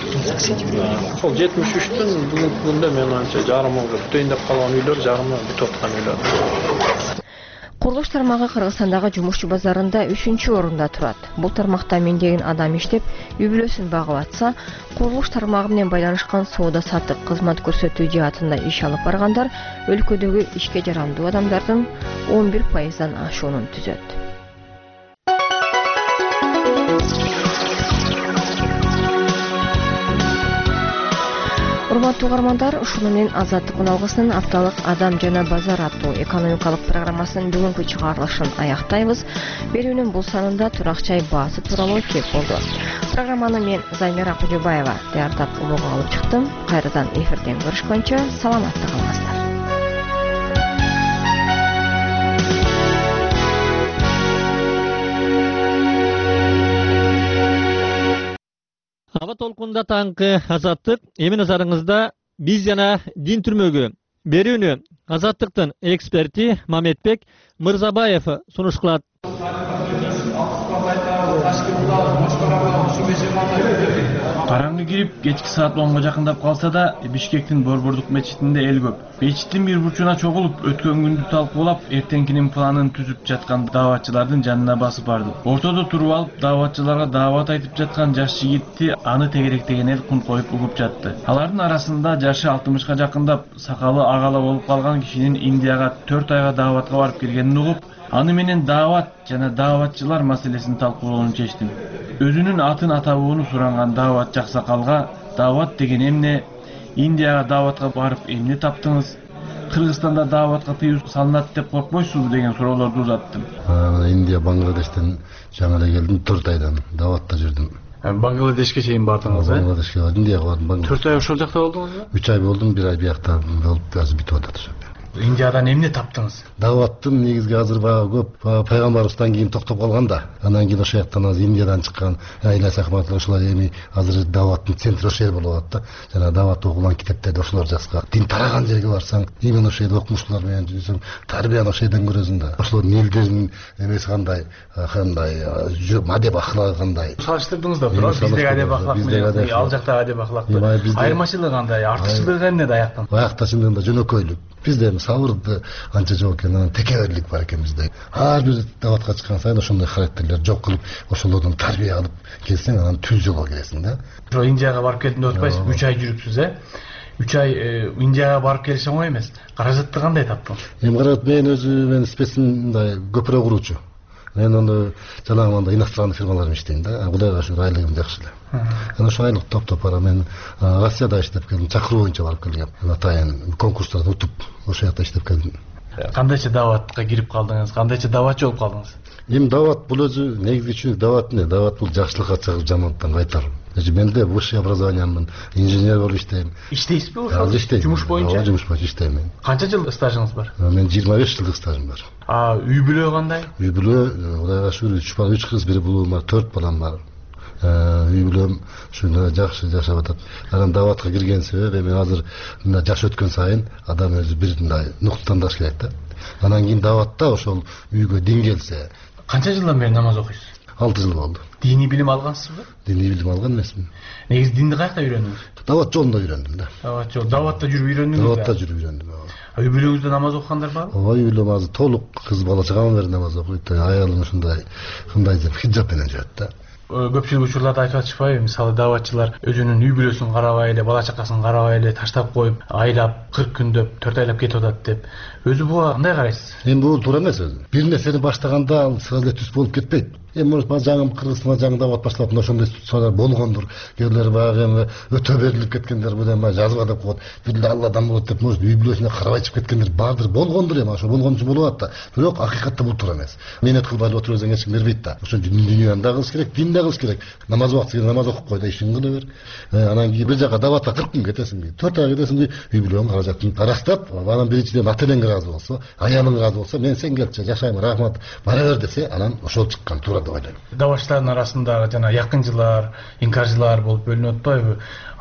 Ошол жетимиш үчтүн бүгүнкү күндө мен анча жарымы бүтөйүн деп калган үйлөр, жарымы бүтүп аткан үйлөр. Курулуш тармагы Кыргызстандагы жумушчу базарында үчүнчү орунда турат. Бул тармакта миңдеген адам иштеп, үй бүлөсүн багып атса, курулуш тармагы менен байланышкан соода сатык, кызмат көрсөтүү жаатында иш алып баргандар өлкөдөгү ишке жарамдуу адамдардын он бир пайыздан ашуунун түзөт. Урматтуу угармандар, ушуну менен Азаттык алгысынын апталык Адам жана базар аттуу экономикалык программасынын бүгүнкү чыгарылышын аяктайбыз. Берүүнүн бул санында турак жай баасы тууралуу кеп болду. Программаны мен Займира Кожобаева даярдап улууга алып чыктым. Кайрадан эфирден көрүшкөнчө саламатта калыңыздар. Аба толкунда таңкы Азаттык, эми назарыңызда биз жана дин түрмөгү. Берүүнү Азаттыктын эксперти Маметбек Мырзабаев сунушталат. Караңгы кирип, кечки саат онго жакындап калса да, Бишкектин Борбордук мечитинде эл көп. Мечиттин бир бурчуна чогулуп, өткөн күндү талкуулап, эртеңкинин планын түзүп жаткан дааватчылардын жанына басып барды. Ортодо туруп алып, дааватчыларга даават айтып жаткан жаш жигитти аны тегеректеген эл кун коюп угуп жатты. Алардын арасында жашы алтымышка жакындап, сакалы агала болуп калган кишинин Индияга төрт айга дааватка барып келгенин угуп, аны менен даават жана дааватчылар маселесин талкуулоону чечтим. Өзүнүн атын атабууну суранган дааватчы аксакалга даават деген эмне, Индияга дааватка барып эмне таптыңыз, Кыргызстанда дааватка тыюу салынат деп коркпойсузбу деген суроолорду узаттым. Индия, Бангладештен жаңы эле келдим, төрт айдан дааватта жүрдүм. Бангладешке чейин бардыңыз, э? Бангладешке бардым, Индияга бардым. төрт ай ошол жакта болдуңузбу? үч ай болдум, бир ай биякта болуп, азыр бүтүп атат ошо. Индиядан эмне таптыңыз? Дааваттын негизги азыр багы көп пайгамбарыбыздан кийин токтоп калган да. Анан кийин ошол жактан азыр Индиядан чыккан Айлас Ахматова ошолар эми азыр дааваттын центри ошол жер болуп атат да. Жана даават окулган китептерди ошолор жазган. Дин тараган жерге барсаң, именно ошол жерде окумуштуулар менен жүрсөң, тарбияны ошол жерден көрөсүң да. Ошолордун элдеринин эмеси кандай, кандай, адеп ахлагы кандай. Салыштырдыңыз да, туурабы? Биздеги адеп ахлак менен ал жактагы адеп ахлак. Айырмачылыгы кандай? Артыкчылыгы эмне аяктан? Аякта чындыгында жөнөкөйлүк. бизде эми сабырды анча жок экен, анан текеберлик бар экен бизде. Ар бир даватка чыккан сайын ошондой характерлер жок кылып, ошолордон тарбия алып келсең, анан түз жолго киресиң да. Ошо Индияга барып келдим деп атпайсызбы? үч ай жүрүпсүз, э? үч ай Индияга барып келиш оңой эмес. Каражатты кандай таптың? Эми каражат мен өзү мен специн мындай көпүрө куруучу. Мен аны жанагы мындай иностранный фирмаларда иштейм да. Кудайга шүгүр айлыгым жакшы эле. Анан ошо айлык топтоп бара мен Россияда иштеп келдим, чакыруу боюнча барып келгем. Атайын конкурстарда утуп ошол жакта иштеп келдим. Кандайча даватка кирип калдыңыз? Кандайча даватчы болуп калдыңыз? Эми дават бул өзү негизги түшүнүк дават эмне? Дават бул жакшылыкка чыгып жамандыктан кайтаруу. Менде высшее образованием, инженер болуп иштейм. Иштейсизби ошол? Жумуш боюнча? Ооба, жумуш боюнча иштейм мен. Канча жыл стажыңыз бар? Мен жыйырма беш жылдык стажым бар. А үй бүлө кандай? Үй бүлө, Кудайга шүгүр, үч бала, үч кыз, бир булуум бар, төрт балам бар. Үй бүлөм ушундай жакшы жашап атат. Анан даватка кирген себеби эми азыр мына жаш өткөн сайын адам өзү бир мындай нуктандаш керек да. Анан кийин даватта ошол үйгө дин келсе. Канча жылдан бери намаз окуйсуз? алты жыл болду. Дини билим алгансызбы? Дини билим алган эмесмин. Негизи динди каякта үйрөндүңүз? Дават жолунда үйрөндүм да. Дават жол. Даватта жүрүп үйрөндүңүз? Даватта жүрүп үйрөндүм. Үй бүлөңүздө намаз окугандар барбы? Ооба, үй бүлөм азыр толук кыз бала чыгаман бери намаз окуйт. Аялым ушундай кандай деп хиджап менен жүрөт да. Көпчүлүк учурларда айтып атышпайбы? Мисалы даватчылар өзүнүн үй бүлөсүн карабай эле, бала чакасын карабай эле таштап коюп, айлап, кырк күндөп, төрт айлап кетип атат деп. Өзү буга кандай карайсыз? Эми бул туура эмес өзү. Бир нерсени баштаганда ал сразу эле түз болуп кетпейт. Эми может жаңы Кыргызстанда жаңы дават башталат, ошондой ситуациялар болгондур. Кээрлер баягы эми өтө берилип кеткендер, бул эми жазба деп коет, бир Алладан болот деп, может үй бүлөсүнө карабай чыгып кеткендер бардыр, болгондур эми, ошо болгон үчүн болуп атат да. Бирок акыйкатта бул туура эмес. Менет кылбай отуруп өзүң эч ким бербейт да. Ошо дүйнөнү да кылыш керек, дин да кылыш керек. Намаз убакыты келгенде намаз окуп кой да, ишиңди кыла бер. Анан кийин бир жака даватка кырк күн кетесиң, төрт ай кетесиң, үй бүлөң каражатын карастап, анан биринчиден ата энең ыраазы болсо, аялың ыраазы болсо, мен сен келчи жашайм, рахмат, бара бер десе, анан ошол чыккан туура деп ойлойм. Даватчылардын арасында жана якынчылар, инкарчылар болуп бөлүнүп атпайбы?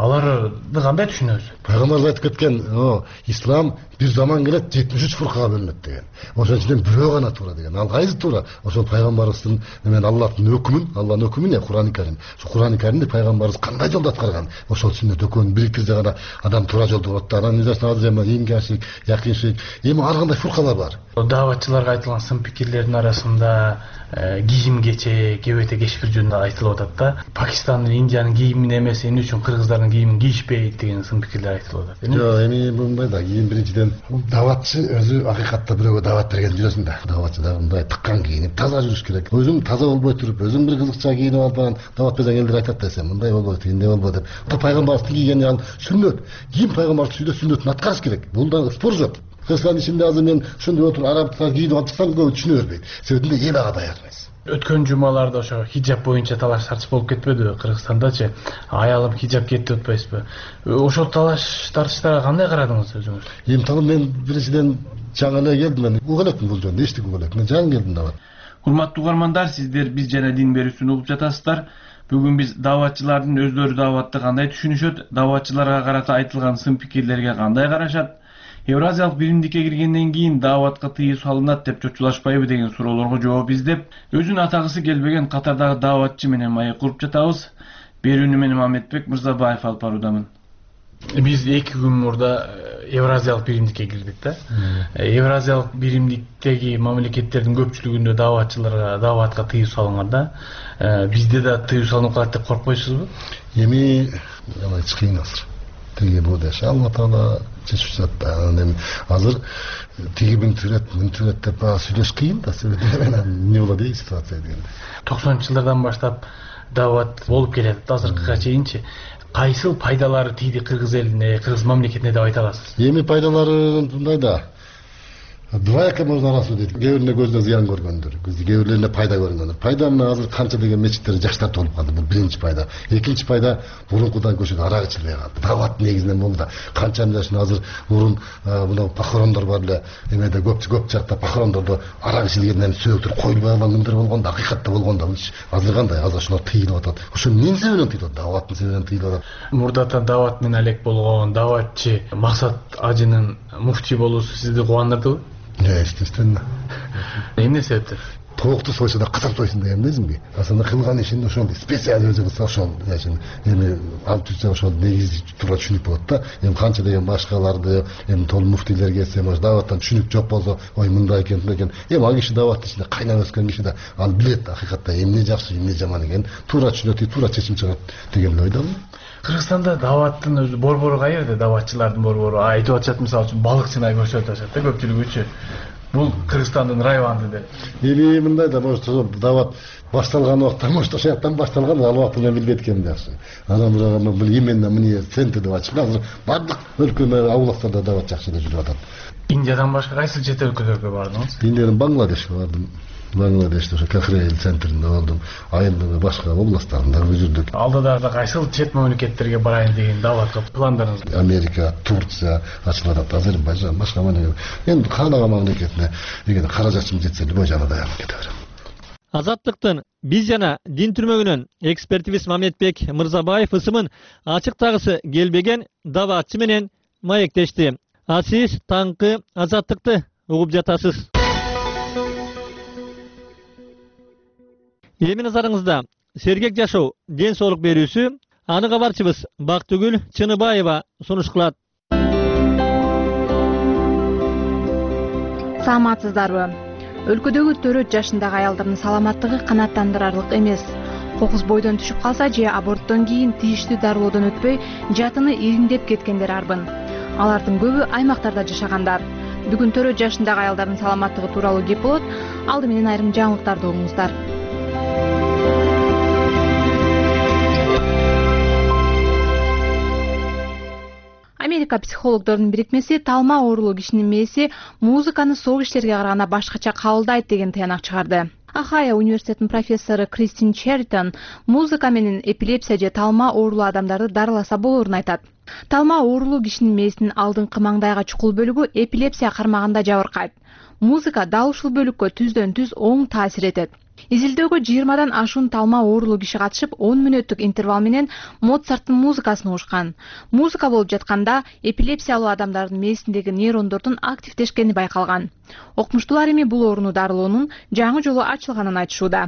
Аларды кандай түшүнөсүз? Пайгамбарыбыз айтып кеткен, о, ислам бир заман келет жетимиш үч фуркага бөлүнөт деген. Ошон ичинен бирөө гана туура деген. Ал кайсы туура? Ошол пайгамбарыбыздын мен Аллахтын өкүмүн, Алланын өкүмү не? Кур'ан-ы Карим. Ошо Кур'ан-ы Каримди пайгамбарыбыз кандай жолдо аткарган? Ошол сүннөт экөөнү бириктирсе гана адам туура жолдо болот да. Анан азыр эми инкарчылык, якынчылык, эми ар кандай фуркалар бар. Даватчыларга айтылган сын пикирлердин арасында кийим кече, кебете кечпир жөнүндө айтылып атат да. Пакистандын, Индиянын кийимин эмес, эмне үчүн кыргыздардын кийимин кийишпейт деген сын пикирлер айтылып атат. Жок, эми мындай да, кийим биринчиден даватчы өзү акыйкатта бирөөгө дават берген жүрөсүң да. Даватчы да мындай тыккан кийинип, таза жүрүш керек. Өзүң таза болбой туруп, өзүң бир кызыкча кийинип албаган дават берсең элдер айтат десем, мындай болбойт, тигиндей болбойт деп. Пайгамбарыбыздын кийгени ал сүннөт. Кийим пайгамбарыбыздын сүннөтүн аткарыш керек. Бул спор жок. Кыргызстан ичинде азыр мен ошондой отуруп арабтар кийинип алып чыксам көбү түшүнө бербейт. Себебинде эл ага даяр эмес. Өткөн жумаларда ошо хиджаб боюнча талаш тартыш болуп кетпедиби Кыргызстандачы? Аялым хиджаб кетти деп атпайсызбы? Ошол талаш тартыштарга кандай карадыңыз өзүңүз? Эми тагы мен биринчиден жаңы эле келдим, мен угуп элекмин бул жөнүндө, эчтеке угуп элек. Мен жаңы келдим да. Урматтуу угармандар, сиздер биз жана дин берүүсүн угуп жатасыздар. Бүгүн биз даватчылардын өздөрү даватты кандай түшүнүшөт, даватчыларга карата айтылган сын пикирлерге кандай карашат, Евразиялык биримдикке киргенден кийин даватка тыюу салынат деп чочулашпайбы деген суроолорго жооп издеп, өзүн атагысы келбеген катардагы даватчы менен маек куруп жатабыз. Берүүнү мен Мамедбек Мырзабаев алып баруудамын. Биз эки күн мурда Евразиялык биримдикке кирдик да. Евразиялык биримдиктеги мамлекеттердин көпчүлүгүндө даватчыларга даватка тыюу салынган да. Бизде да тыюу салынып калат деп коркпойсузбу? Эми алай чыгыйын азыр. Тиги бул деш Алла Таала чечип жатат. Эми азыр тиги мин түрөт, мин түрөт деп сүйлөш кыйын да. Себеби эмне болот дейт ситуация дегенде. токсонунчу жылдардан баштап дават болуп келет. Азыркыга чейинчи кайсыл пайдалары тийди кыргыз элине, кыргыз мамлекетине деп айта аласыз? Эми пайдалары мындай да. Двояко можно рассудить. Кээ бирине көзүнө зыян көргөндүр, кээ бирине пайда көргөндүр. Пайда мына азыр канча деген мечиттер жаштар толуп калды. Бул биринчи пайда. Экинчи пайда мурункудан көчөдө арак ичилбей калды. Дават негизинен болду да. Канча жашын азыр мурун мына похорондор бар эле. Эмеде көп көп жакта похорондордо арак ичилгенден сөөгүтүр коюлбай калган күндөр болгондо, акыйкатта болгондо азыр кандай? Азыр ошолор тыйылып атат. Ошо эмненин себебинен тыйылып атат? Даваттын себебинен тыйылып атат. Мурдата дават менен алек болгон даватчы Максат Ажынын муфти болуусу сизди кубандырдыбы? Не, естественно. Эмне себептер? тоокто сойсо да катар сойсун деген эмнесиңби? Асында кылган ишин ошол специаль өзү кылса ошол эми алып жүрсө ошол негизи туура түшүнүк болот да. Эми канча деген башкаларды, эми тол муфтийлер келсе, может даваттан түшүнүк жок болсо, ой мындай экен, мындай экен. Эми ал киши даваттын ичинде кайнап өскөн киши да ал билет акыйкатта эмне жакшы, эмне жаман экенин туура түшүнөт, туура чечим чыгат деген ойдомун. Кыргызстанда даваттын өзү борбору каерде? Даватчылардын борбору айтып атышат, мисалы үчүн балыкчына көрсөтүп атышат да көпчүлүк үчүн. Бул Кыргызстандын районунда деп. Эми мындай да может дават башталган убакта, может ошол жактан башталган, ал убакта мен билбей эткеним жакшы. Анан бирок бул именно мына центр деп ачылган, азыр бардык өлкө областтарда дават жакшы эле жүрүп атат. Индиядан башка кайсы чет өлкөлөргө бардыңыз? Индиядан Бангладешке бардым. Бангладеште ошо Кахрейл центринде болдум. Айында башка областтарында жүрдүк. Алдыда кайсыл чет мамлекеттерге барайын деген даватка пландарыңыз? Америка, Турция ачылып атат, Азербайжан, башка мамлекет. Эми каалаган мамлекетине эгер каражатым жетсе, любой жагына даярдык кете берем. Азаттыктын биз жана дин түрмөгүнөн экспертибиз Мамедбек Мырзабаев ысымын ачыктагысы келбеген даватчы менен маектешти. А сиз таңкы Азаттыкты угуп жатасыз. Эми назарыңызда сергек жашоо ден соолук берүүсү, аны кабарчыбыз Бактыгүл Чыныбаева сунуш кылат. Саламатсыздарбы? Өлкөдөгү төрт жашындагы аялдардын саламаттыгы канааттандырарлык эмес. Кокус бойдон түшүп калса же аборттон кийин тийиштүү дарылоодон өтпөй жатыны ириңдеп кеткендер арбын. Алардын көбү аймактарда жашагандар. Бүгүн төрт жашындагы аялдардын саламаттыгы тууралуу кеп болот. Алды менен айрым жаңылыктарды угуңуздар. Америка психологдордун бирикмеси талма оорулуу кишинин мээси музыканы соо кишилерге караганда башкача кабылдайт деген тыянак чыгарды. Ахая университетинин профессору Кристин Чертон музыка менен эпилепсия же талма оорулуу адамдарды дарыласа болорун айтат. Талма оорулуу кишинин мээсинин алдыңкы маңдайга чукул бөлүгү эпилепсия кармаганда жабыркайт. Музыка дал ушул бөлүккө түздөн түз оң таасир этет. Изилдөөгө жыйырмадан ашуун талма оорулуу киши катышып, он мүнөттүк интервал менен Моцарттын музыкасын угушкан. Музыка болуп жатканда эпилепсиялуу адамдардын мээсиндеги нейрондордун активдешкени байкалган. Окумуштуулар эми бул ооруну дарылоонун жаңы жолу ачылганын айтышууда.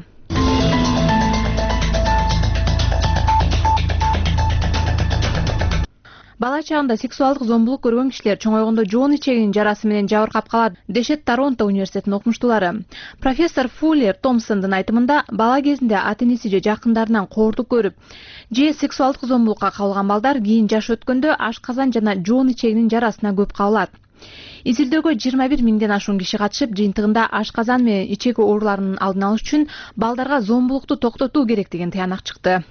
Бала чагында сексуалдык зомбулук көргөн кишилер чоңойгондо жоон ичегинин жарасы менен жабыркап калат, дешет Торонто университетинин окумуштуулары. Профессор Фуллер Томпсондун айтымында, бала кезинде ата-энеси же жакындарынан коордук көрүп, же сексуалдык зомбулукка кабылган балдар кийин жаш өткөндө ашказан жана жоон ичегинин жарасына көп кабылат. Изилдөөгө жыйырма бир миңден ашуун киши катышып, жыйынтыгында ашказан менен ичеги ооруларынын алдын алыш үчүн балдарга зомбулукту токтотуу керек деген тыянак чыкты.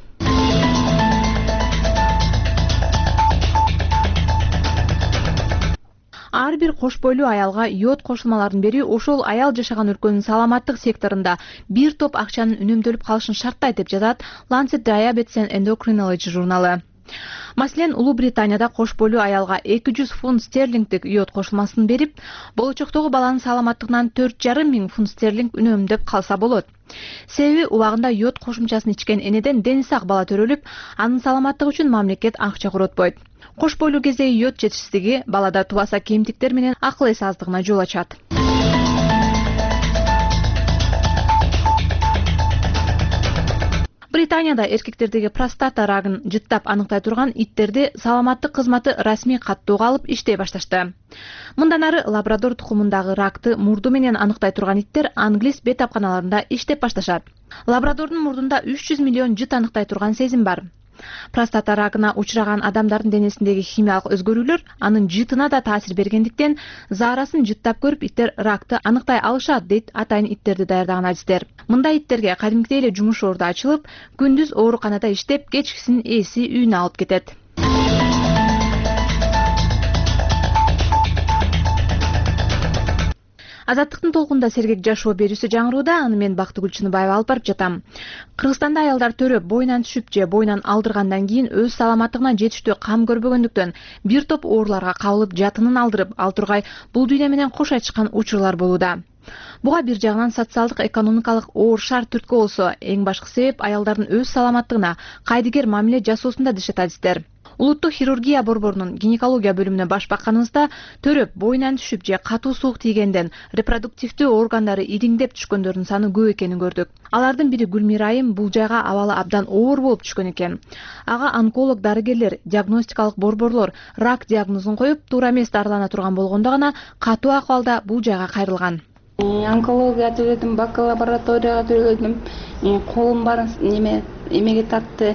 Ар бир кош бойлуу аялга йод кошулмаларын берүү ошол аял жашаган өлкөнүн саламаттык секторунда бир топ акчанын үнөмдөлүп калышын шарттайт деп жазат Lancet Diabetes and Endocrinology журналы. Маселен, Улуу Британияда кош бойлуу аялга эки жүз фунт стерлингдик йод кошулмасын берип, болочоктогу баланын саламаттыгынан төрт жарым миң фунт стерлинг үнөмдөп калса болот. Себеби убагында йод кошумчасын ичкен энеден дени сак бала төрөлүп, анын саламаттыгы үчүн мамлекет акча коротпойт. Кош бойлуу кездеги йод жетишсиздиги балада тубаса кемтиктер менен акыл эс аздыгына жол ачат. Британияда эркектердеги простата рагын жыттап аныктай турган иттерди саламаттык кызматы расмий каттоого алып иштей башташты. Мындан ары лабрадор тукумундагы ракты мурду менен аныктай турган иттер англис бет апканаларында иштеп башташат. Лабрадордун мурдунда үч жүз миллион жыт аныктай турган сезим бар. Простата рагына учураган адамдардын денесиндеги химиялык өзгөрүүлөр анын жытына да таасир бергендиктен заарасын жыттап көрүп иттер ракты аныктай алышат, дейт атайын иттерди даярдаган адистер. Мындай иттерге кадимкидей эле жумуш орду ачылып, күндүз ооруканада иштеп, кечкисин ээси үйүнө алып кетет. Азаттыктын толкунда сергек жашоо берүүсү жаңырууда, аны мен Бактыгүл Чыныбаева алып барып жатам. Кыргызстанда аялдар төрөп, боюнан түшүп же боюнан алдыргандан кийин өз саламаттыгына жетиштүү кам көрбөгөндүктөн бир топ ооруларга кабылып, жатынын алдырып, ал тургай бул дүйнө менен кош айтышкан учурлар болууда. Буга бир жагынан социалдык экономикалык оор шарт түрткү болсо, эң башкы себеп аялдардын өз саламаттыгына кайдыгер мамиле жасоосунда дешет адистер. Улуттук хирургия борборунун гинекология бөлүмүнө баш бакканыбызда төрөп боюнан түшүп же катуу суук тийгенден репродуктивдүү органдары ириңдеп түшкөндөрдүн саны көп экенин көрдүк. Алардын бири Гүлмирайым бул жайга абалы абдан оор болуп түшкөн экен. Ага онколог дарыгерлер, диагностикалык борборлор рак диагнозун коюп, туура эмес дарылана турган болгондо гана катуу акыбалда бул жайга кайрылган. Онкология төлөдүм, бакалавриаторияга төлөдүм, колум баарын неме эмеге тартты.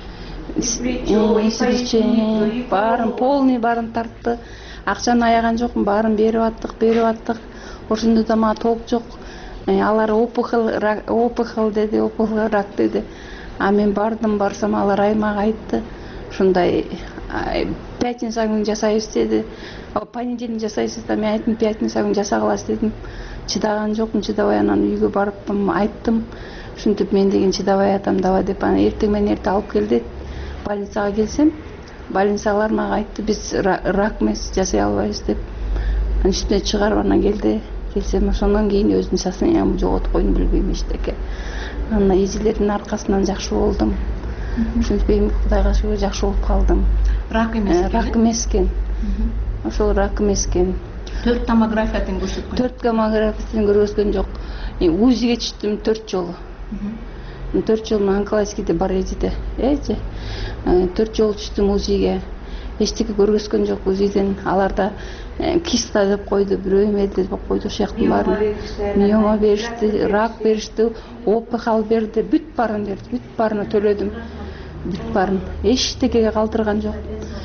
Баарын полный баарын тартты. Акчаны аяган жокмун, баарын берип аттык, берип аттык. Ошондо да мага толк жок. Алар опухол, опухол деди, опухол рак деди. А мен бардым, барсам алар аймак айтты. Ушундай пятница күнү жасайбыз деди. Понедельник жасайсыз да, мен айттым пятница күнү жасагалас дедим. Чыдаган жокмун, чыдабай анан үйгө барыптым, айттым. Ушинтип мен деген чыдабай атам даба деп анан эртең менен эрте алып кел деди. Больницага келсем, больницалар мага айтты, биз рак эмес, жасай албайбыз деп. Анан үстүнө чыгарып анан келди. Келсем, ошондон кийин өзүмдүн состояниямды жоготуп койдум, билбейм эчтеке. Анан изилердин аркасынан жакшы болдум. Ушинтип эми Кудайга шүгүр жакшы болуп калдым. Рак эмес. Рак эмес экен. Ошол рак эмес экен. Төрт томографиядан көрсөткөн. Төрт томографиядан көргөзгөн жок. УЗИге түштүм төрт жолу. төрт жолу онкологияда бар эдиде. Эже. төрт жолу түштүм УЗИге. Эчтеке көргөзгөн жок УЗИден. Аларда киста деп койду, бирөө эме деп койду, ошяктын баарын. Миома беришти, рак беришти, опухол берди, бүт баарын берди, бүт баарына төлөдүм. Бүт баарын. Эчтекеге калтырган жок.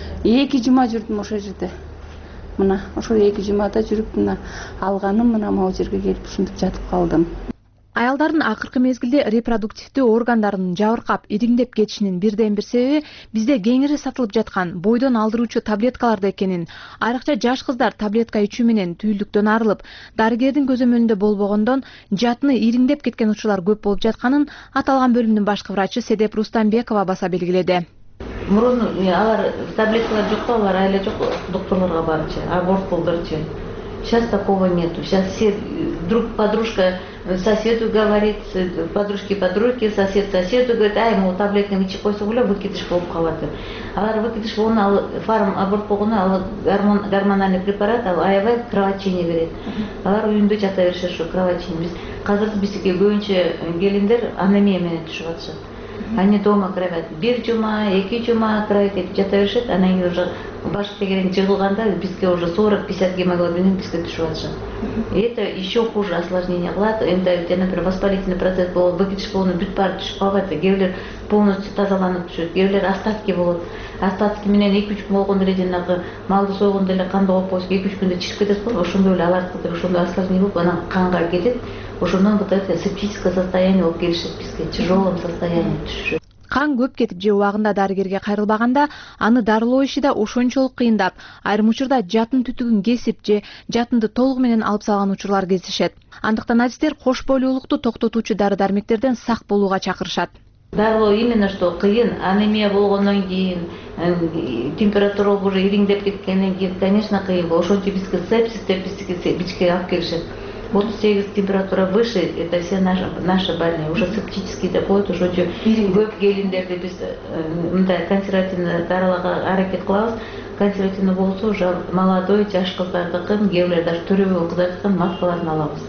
эки жума жүрдүм ошол жерде. Мына ошол эки жумада жүрүп мына алганым мына могу жерге келип ушинтип жатып калдым. Аялдардын акыркы мезгилде репродуктивдүү органдарынын жабыркап, ириңдеп кетишинин бирден бир себеби бизде кеңири сатылып жаткан бойдон алдыруучу таблеткаларда экенин, айрыкча жаш кыздар таблетка ичүү менен түйүлдүктөн арылып, дарыгердин көзөмөлүндө болбогондон жатыны ириңдеп кеткен учурлар көп болуп жатканын аталган бөлүмдүн башкы врачы Седеп Рустамбекова баса белгиледи. Мурун алар таблеткалар жок да, алар айла жок докторлорго барчу, аборт кылдырчу. Сейчас такого нету. Сейчас все друг подружка соседу говорит, подружки подружки, сосед соседу говорит, ай, ему таблетканы ичип койсо эле выкидыш болуп калат. Алар выкидыш болгону ал фарм аборт болгону ал гормон гормональный препарат, ал аябай кровотечение берет. Алар үйүндө жата беришет ушу кровотечение. Биз азыр биздики көбүнчө келиндер анемия менен түшүп атышат. Они дома кровят бир жума, эки жума кровать этип жата беришет, анан кийин уже баш тегерен жыгылганда бизге уже сорок пятьдесят гемоглобин бизге түшүп атышат. И это еще хуже осложнение кылат. Эми жанагы воспалительный процесс болуп, выкидыш болгону бүт баары түшүп калбайт. Кээбилер полностью тазаланып түшөт, кээбилер остатки болот. Остатки менен эки үч күн болгондо эле жанагы малды сойгондо эле канда болуп койсо эки үч күндө чыгып кетет го, ошондой эле алардыкы ошондой осложнение болуп анан канга кетет. Ошондон вот это септическое состояние болуп келишет бизге, тяжелом состоянии түшүшөт. Кан көп кетип же убагында дарыгерге кайрылбаганда аны дарылоо иши да ошончолук кыйындап, айрым учурда жатын түтүгүн кесип же жатынды толугу менен алып салган учурлар кездешет. Андыктан адистер кош бойлуулукту токтотуучу дары-дармектерден сак болууга чакырышат. Дарылоо именно что кыйын, анемия болгондон кийин, температура уже ириңдеп кеткенден кийин, конечно, кыйын. Ошончо бизге сепсис деп бизге алып келишет. отуз сегиз температура выше, это все наши, наши больные, уже септический деп коет, уже көп келиндерди биз мындай консервативный дарылага аракет кылабыз. Консервативный болсо уже молодой, жаш кыздардыкын, кээбилер даже төрөбөгөн кыздардыкын маскаларын алабыз.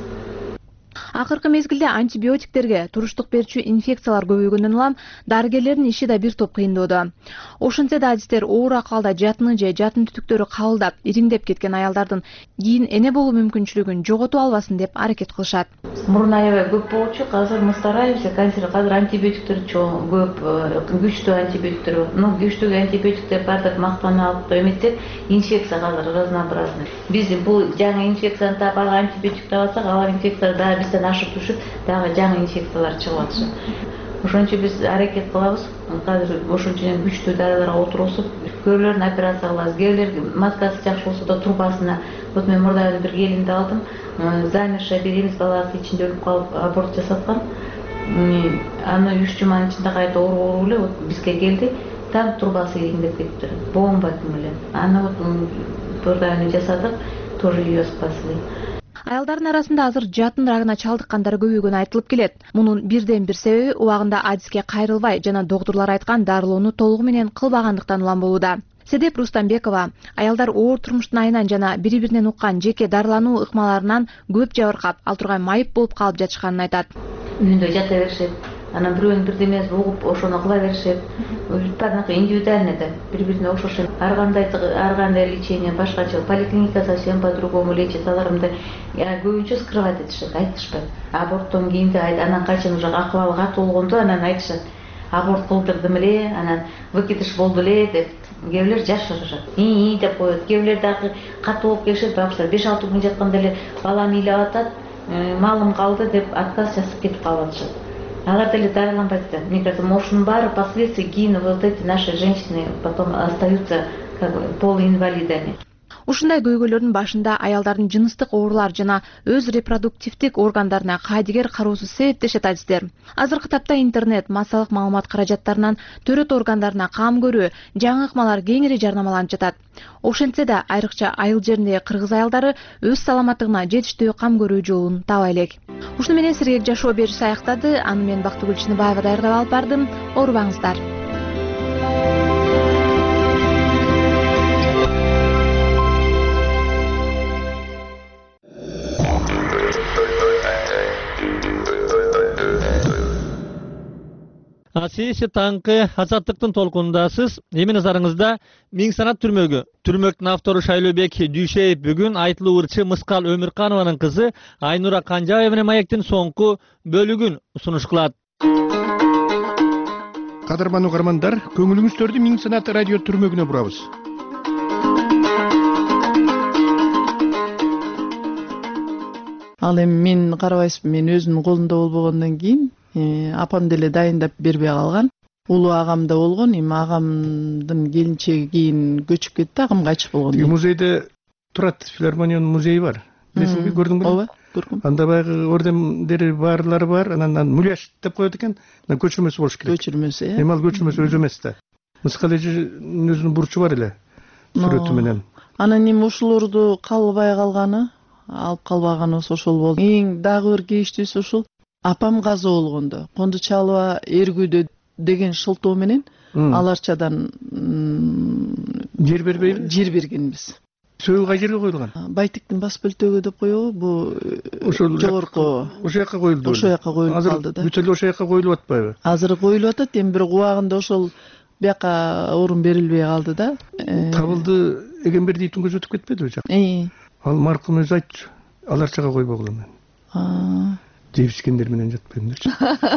Акыркы мезгилде антибиотиктерге туруштук берүүчү инфекциялар көбөйгөндөн улам дарыгерлердин иши да бир топ кыйындоодо. Ошентсе да адистер оор акыбалда жатыны же жатын түтүктөрү кабылдап, ириңдеп кеткен аялдардын кийин эне болуу мүмкүнчүлүгүн жоготуп албасын деп аракет кылышат. Мурун аябай көп болчу, азыр мы стараемся, азыр антибиотиктер чоң, көп, күчтүү антибиотиктер. Ну, күчтүү антибиотиктер бар деп мактанып эметсек, инфекция азыр разнообразный. Биз бул жаңы инфекцияны таап антибиотик таап алсак, алар инфекция да бизден ашып түшүп, дагы жаңы инфекциялар чыгып атышат. Ошончо биз аракет кылабыз. Азыр ошончо күчтүү дарыларга отурусуп, көбүлөрүн операция кылабыз. Кээбилер маскасы жакшы болсо да трубасына. Вот мен мурда бир келинди алдым. Замершая беременность, баласы ичинде өлүп калып аборт жасаткан. Аны үч жуманын ичинде кайта ооруп эле вот бизге келди. Там трубасы ириңдеп кетти. Бомба эле. Аны вот мурда жасадык, тоже ее спасли. Аялдардын арасында азыр жатын рагына чалдыккандар көбөйгөнү айтылып келет. Мунун бирден бир себеби убагында адиске кайрылбай жана доктурлар айткан дарылоону толугу менен кылбагандыктан улам болууда. Седеп Рустамбекова аялдар оор турмуштун айынан жана бири биринен уккан жеке дарылануу ыкмаларынан көп жабыркап, ал тургай майып болуп калып жатышканын айтат. Үйүндө жата беришет, анан бирөөнүн бирдемеси угуп ошону кыла беришет. Баанакы индивидуально да бири бирине окшошот. Ар кандай ар кандай лечение башкача, поликлиника совсем по-другому лечит. Аларымды көбүнчө скрывать этишет, айтышпайт. Аборттон кийин анан качан уже акыбалы катуу болгондо анан айтышат. Аборт кылдырдым эле, анан выкидыш болду эле деп. Кээ бирлер жашырышат. И деп коет. Кээ бирлер дагы катуу болуп келишет, башка беш алты күн жатканда эле балам ыйлап атат, малым калды деп отказ жасап кетип калып атышат. Алар деле дарыланбайт да. Мне кажется, ошонун баары последствия кийин вот эти наши женщины потом остаются как полуинвалидами. Ушундай көйгөйлөрдүн башында аялдардын жыныстык оорулар жана өз репродуктивдик органдарына кайдыгер кароосу себептешет адистер. Азыркы тапта интернет, массалык маалымат каражаттарынан төрөт органдарына кам көрүү, жаңы ыкмалар кеңири жарнамаланып жатат. Ошентсе да айрыкча айыл жериндеги кыргыз аялдары өз саламаттыгына жетиштүү кам көрүү жолун таба элек. Ушуну менен силерге жашоо берүүсү аяктады. Аны мен Бактыгүл Чыныбаева даярдап алып бардым. Оорубаңыздар. Сиси таңкы азаттыктын толкунундасыз. Эми назарыңызда Миң Санат түрмөгү. Түрмөктүн автору Шайлообек Дүйшеев бүгүн айтылуу ырчы Мыскал Өмүрканованын кызы Айнура Канжаева менен маектин соңку бөлүгүн сунуш кылат. Кадырман угармандар, көңүлүңүздөрдү Миң Санат радио түрмөгүнө бурабыз. Ал эми мен карабайсызбы, мен өзүмдүн колумда болбогондон кийин апам деле дайындап бербей калган. Улуу агам да болгон, эми агамдын келинчеги кийин көчүп кетти, агам кайтыш болгон. Музейде турат, филармониянын музейи бар. Билесиңби, көрдүң беле? Ооба, көрдүм. Анда баягы ордендери барлары бар, анан муляж деп коет экен, көчүрмөсү болуш керек. Көчүрмөсү, э? Эми ал көчүрмөсү өзү эмес да. Мыскал эжинин өзүнүн бурчу бар эле, сүрөтү менен. Анан эми ушулорду калбай калганы, алып калбаганыбыз ошол болду. Эң дагы бир кейиштүүсү ушул. Апам каза болгондо, Конду Чалова Эргүүдө деген шылтоо менен аларчадан жер бербейби? Жер бергенбиз. Сөөгү кай жерге коюлган? Байтиктин бас бөлтөгү деп коебу, бу жогорку. Ошол жака коюлду. Ошол жака коюлуп калды да. Бүт эле ошол жака коюлуп атпайбы? Азыр коюлуп атат, эми бирок убагында ошол бияка орун берилбей калды да. Табылды Эгембердиевдин көзү өтүп кетпедиби жак? Ал маркум өзү айтчу. Аларчага койбогула мен. Жебишкендер менен жатпаймдырчы.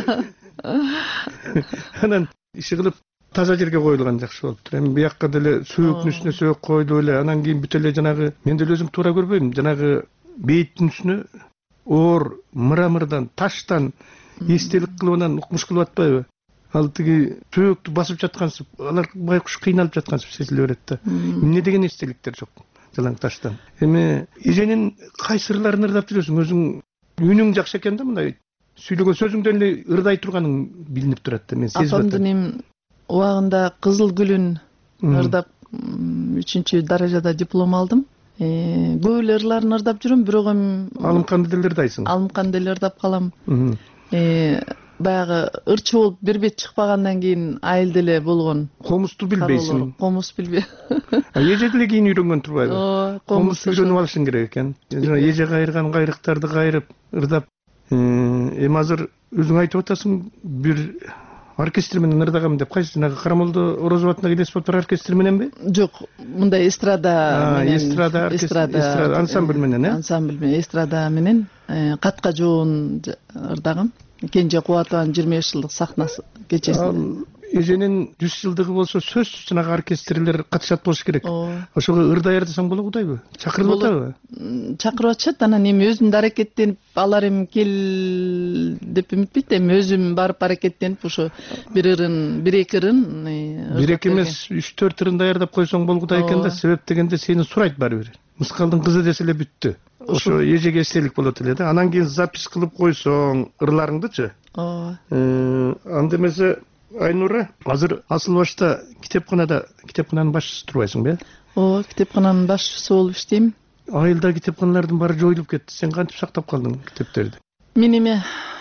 Анан иши кылып таза жерге коюлган жакшы болуптур. Эми биякка деле сөөктүн үстүнө сөөк койду эле. Анан кийин бүт эле жанагы мен деле өзүм туура көрбөйм. Жанагы бейиттин үстүнө оор мрамордон, таштан эстелик кылып анан укмуш кылып атпайбы? Ал тиги сөөктү басып жаткансып, алар байкуш кыйналып жаткансып сезиле берет да. Эмне деген эстеликтер жок жалаң таштан. Эми эженин кай сырларын ырдап жүрөсүң? Өзүң үнүң жакшы экен да, мындай сүйлөгөн сөзүңдөн эле ырдай турганың билинип турат да, мен сезип атам. Апамдын эми убагында Кызыл гүлүн ырдап үчүнчү даражада диплом алдым. Көп эле ырларын ырдап жүрөм, бирок эми Алымканды деле ырдайсың. Алымканды деле ырдап калам. Баягы ырчы болуп бир бет чыкпагандан кийин айыл деле болгон. Комусту билбейсиң. Комус билбей. Эже деле кийин үйрөнгөн турбайбы? Комус үйрөнүп алышың керек экен. Эже кайырган кайрыктарды кайрып ырдап. Эми азыр өзүң айтып атасың, бир оркестр менен ырдагам деп. Кайсы жанагы Карамолдо Орозов атындагы Деспоптор оркестри мененби? Жок, мындай эстрада менен. Эстрада оркестр, ансамбль менен, э? Ансамбль менен, эстрада менен катка жоон ырдагам. Кенже Кубатованын жыйырма беш жылдык сахнасы кечесинде. Эженин жүз жылдыгы болсо сөзсүз жанагы оркестрлер катышат болуш керек. Ошого ыр даярдасаң болобу кудайбы? Чакырып атабы? Чакырып атышат, анан эми өзүм да аракеттенип, алар эми кел деп үмүтпейт, эми өзүм барып аракеттенип ошо бир ырын, бир эки ырын, бир эки эмес, үч төрт ырын даярдап койсоң болгудай экен да, себеп дегенде сени сурайт баары бир. Мыскалдын кызы десе эле бүттү. Ошо эжеге эстелик болот эле да. Анан кийин запись кылып койсоң ырларыңдычы. Ооба. Анда эмесе Айнура, азыр асыл башта китепканада, китепкананын башчысы турбайсыңбы? Ооба, китепкананын башчысы болуп иштейм. айылда китепканалардын баары жоюлуп кетти. Сен кантип сактап калдың китептерди? Мен эми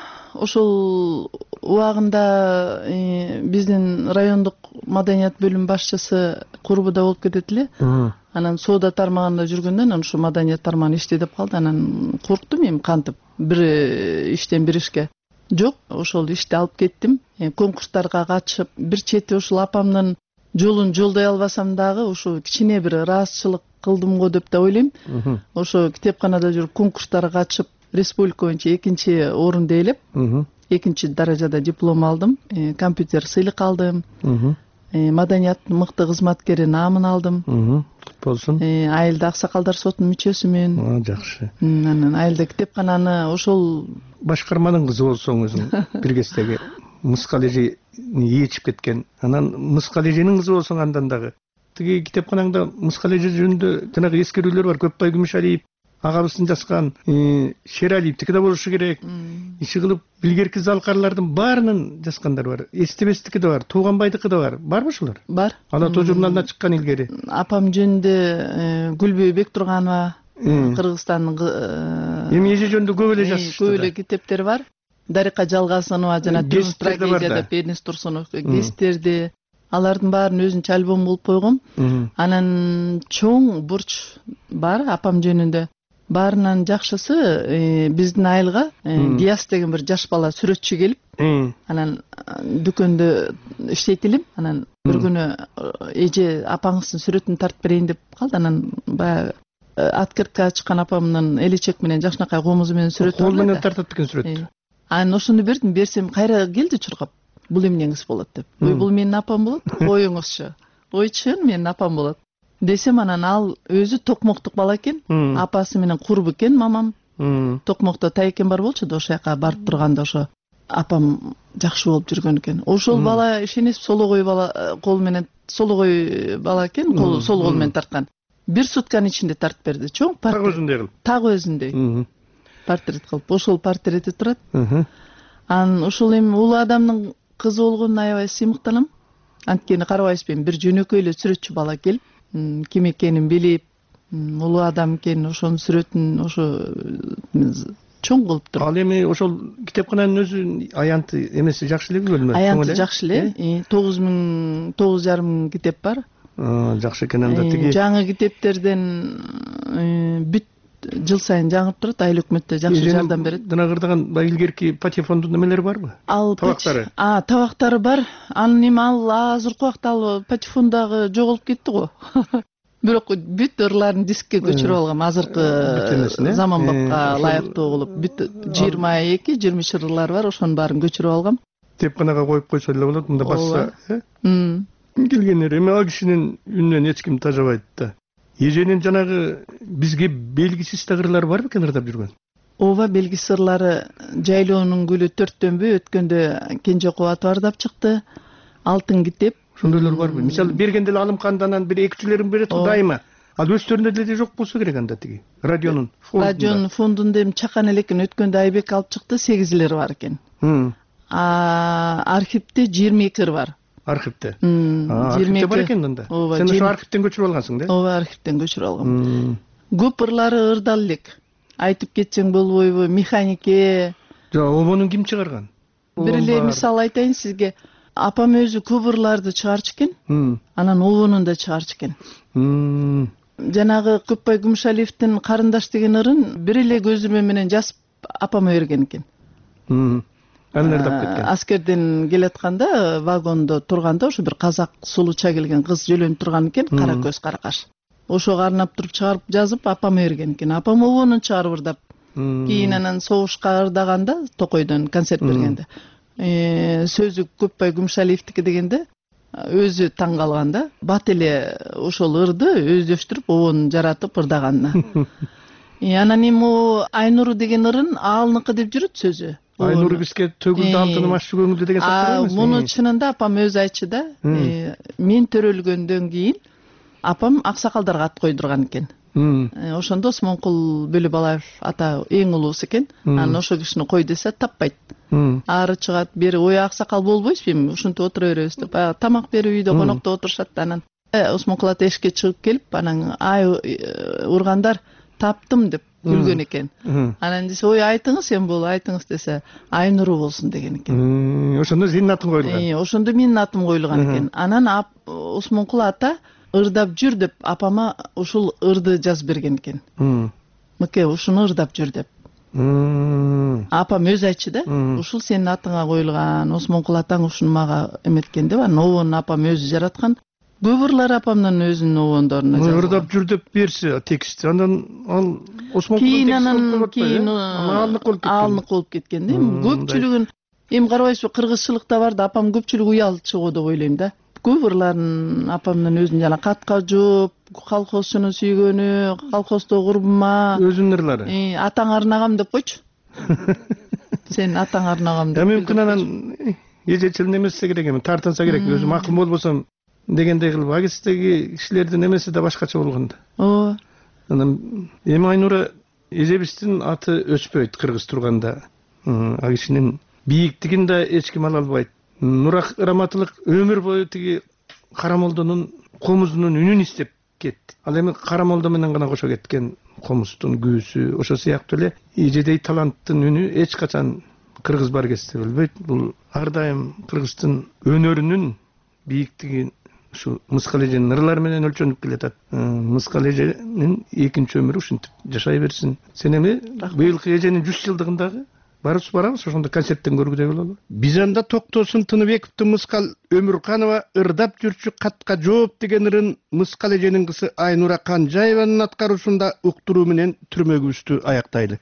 ошол убагында биздин райондук маданият бөлүм башчысы курбуда болуп кетет эле. Анан соода тармагында жүргөндө анан ушул маданият тармагын иште деп калды. Анан корктум эми кантип бир иштен бир ишке. Жок, ошол ишти алып кеттим. Конкурстарга катышып, бир чети ушул апамдын жолун жолдой албасам дагы ушу кичине бир ыраазычылык кылдым го деп да ойлойм. Ошо китепканада жүрүп конкурстарга катышып, республика боюнча экинчи орунду ээлеп, экинчи даражада диплом алдым, компьютер сыйлык алдым, маданияттын мыкты кызматкери наамын алдым. Кут болсун. Айылда аксакалдар сотунун мүчөсүмүн. Жакшы. Анан айылда китепкананы ошол башкарманын кызы болсоң өзүң бир кездеги Мыскал эжени ээчип кеткен. Анан Мыскал эженин кызы болсоң андан дагы. Тиги китепканаңда Мыскал эже жөнүндө жанагы эскерүүлөр бар. Көпбай Күмүшалиев агабыздын жазган Шералиевтики да болушу керек. Иши кылып билгерки залкарлардын баарынын жазгандары бар. Эстебестики да бар, Тууганбайдыкы да бар. Барбы ушулар? Бар. Ала Тоо журналына чыккан илгери. Апам жөнүндө Гүлбөй Бектурганова, Кыргызстандын эми эже жөнүндө көп эле жазышты. Көп эле китептер бар. Дарика Жалгасынова жана Түз трагедияда Пернис Турсунов гестерди. Алардын баарын өзүнчө альбом болуп койгом. Анан чоң бурч бар апам жөнүндө. Баарынан жакшысы биздин айылга Гияс деген бир жаш бала сүрөтчү келип, анан дүкөндө иштетилип, анан бир күнү эже апаңыздын сүрөтүн тартып берейин деп калды. Анан баягы открыткага чыккан апамдын элечек менен жакшынакай комузу менен сүрөтү бар. Кол менен тартат экен сүрөттү. Анан ошону бердим, берсем кайра келди чуркап. Бул эмнеңиз болот деп. Ой, бул менин апам болот. Коюңузчу. Ойчун менин апам болот. Десем анан ал өзү токмоктук бала экен. Апасы менен курбу экен мамам. Токмокто Тайкен бар болчу да, ошол жака барып турганда ошо апам жакшы болуп жүргөн экен. Ошол бала ишенесиз, сологой бала, кол менен сологой бала экен, кол сол кол менен тарткан. Бир сутканын ичинде тартып берди. Чоң портрет. Так өзүндөй кылып. Так өзүндөй. Портрет кылып, ошол портрети турат. Анан ушул эми улуу адамдын кызы болгонуна аябай сыймыктанам. Анткени карабайсызбы, бир жөнөкөй эле сүрөтчү бала келип, ким экенин билип, улуу адам экенин, ошонун сүрөтүн ошо чоң кылып туруп. Ал эми ошол китепкананын өзү аянты эмеси жакшы эле бөлмө. Аянты жакшы эле. тогуз миң, тогуз жарым миң китеп бар. Жакшы экен анда тиги. Жаңы китептерден бүт жыл сайын жаңырып турат, айыл өкмөттө жакшы жардам берет. Дынагырдаган илгерки патефондун немелери барбы? Ал табактары. А, табактары бар. Анын эми ал азыркы убакта ал патефондагы жоголуп кетти го. Бирок бүт ырларын дискке көчүрүп алгам, азыркы заманбапка ылайыктуу кылып. Бүт жыйырма эки жыйырма үч ырлар бар, ошонун баарын көчүрүп алгам. Китепканага коюп койсо эле болот, мында басса, э? Келгендер эми ал кишинин үнүнөн эч ким тажабайт да. Эженин жанагы бизге белгисиз тагырлары бар бекен ырдап жүргөн? Ооба, белгисиз ырлары Жайлоонун гүлү төрттөнбү өткөндө Кенжекубатов ырдап чыкты. Алтын китеп. Ошондойлор барбы? Мисалы бергенде эле Алымкандан бир экичилерин берет го дайыма. Ал өздөрүндө деле жок болсо керек анда тиги. Радионун фондунда. Радионун фондунда эми чакан эле экен, өткөндө Айбек алып чыкты, сегизилери бар экен. А архивде жыйырма эки ыр бар. Архивде. Архивде бар экен анда. Сен ошо архивден көчүрүп алгансың да? Ооба, архивден көчүрүп алгам. Көп ырлары ырдал элек. Айтып кетсең болбойбу, механике. Жок, обонун ким чыгарган? Бир эле мисал айтайын сизге. Апам өзү көп ырларды чыгарчу экен. Анан обонун да чыгарчу экен. Жанагы Көпбай Күмүшалиевдин Карындаш деген ырын бир эле көзүрмө менен жазып апама берген экен. Ырдап кеткен. Аскерден келатканда вагондо турганда ошо бир казак сулуча келген кыз жөлөнүп турган экен, кара көз, кара каш. Ошого арнап туруп чыгарып жазып апама берген экен. Апам обонун чыгарып ырдап. Кийин анан согушка ырдаганда Токойдон концерт бергенде. Сөзү Көпбай Күмүшалиевдики дегенде өзү таң калган да. Бат эле ошол ырды өздөштүрүп обонун жаратып ырдаганына. Анан эми Айнуру деген ырын алныкы деп жүрөт сөзү. Айнур бизге төгүлдү алтыным аш көңүлдү деген сактар эмес. Муну чынында апам өзү айтчу да. Мен төрөлгөндөн кийин апам аксакалдарга ат койдурган экен. Ошондо Осмонкул Бөлөбалаев ата эң улуусу экен. Анан ошол кишини кой десе таппайт. Ары чыгат, бери ой аксакал болбойсузбу эми, ушинтип отура беребиз деп. Баягы тамак берип үйдө конокто отурушат. Анан Осмонкул ата эшикке чыгып келип, анан ай ургандар таптым деп күлгөн экен. Анан десе, ой айтыңыз, сен бул айтыңыз десе, Айнуру болсун деген экен. Ошондо сенин атың коюлган. Ошондо менин атым коюлган экен. Анан Осмонкул ата ырдап жүр деп апама ушул ырды жазып берген экен. Мыке ушуну ырдап жүр деп. Апам өзү айтчу да, ушул сенин атыңа коюлган, Осмонкул атаң ушуну мага эметкен деп, анан обону апам өзү жараткан. Көп ырлар апамдын өзүнүн обондоруна жазылган. Ырдап жүр деп берсе текстти, анан ал Осмонкулдун тексти кийин алынык болуп кеткен да. Көпчүлүгүн эми карабайсызбы, кыргызчылыкта бар да, апам көпчүлүгү уялчу го деп ойлойм да. Көп ырларын апамдын өзүнүн жана катка жооп, колхозчуну сүйгөнү, колхоздо курбума. Өзүнүн ырлары. Атаң арнагам деп койчу. Сен атаң арнагам деп. Мүмкүн анан эжечил эмесе керек эми, тартынса керек, өзү макул болбосом дегендей кылып, агистеги кишилердин эмеси да башкача болгон да. Ооба. Анан эми Айнура эжебиздин аты өчпөйт кыргыз турганда. А кишинин бийиктигин да эч ким ала албайт. Нурак Раматылык өмүр бою тиги Карамолдонун комузунун үнүн издеп кетти. Ал эми Карамолдо менен гана кошо кеткен комуздун күүсү, ошо сыяктуу эле эжедей таланттын үнү эч качан кыргыз баргесте билбейт. Бул ар дайым кыргыздын өнөрүнүн бийиктиги ушу Мыскал эженин ырлары менен өлчөнүп келатат. Мыскал эженин экинчи өмүрү ушинтип жашай берсин. Сен эми быйылкы эженин жүз жылдыгындагы барыбыз барабыз, ошондо концерттен көргүдөй бололу. Бизанда Токтосун Тыныбековдун Мыскал Өмүрканова ырдап жүрчү катка жооп деген ырын Мыскал эженин кызы Айнура Канжаеванын аткаруусунда уктуруу менен түрмөгүбүздү аяктайлы.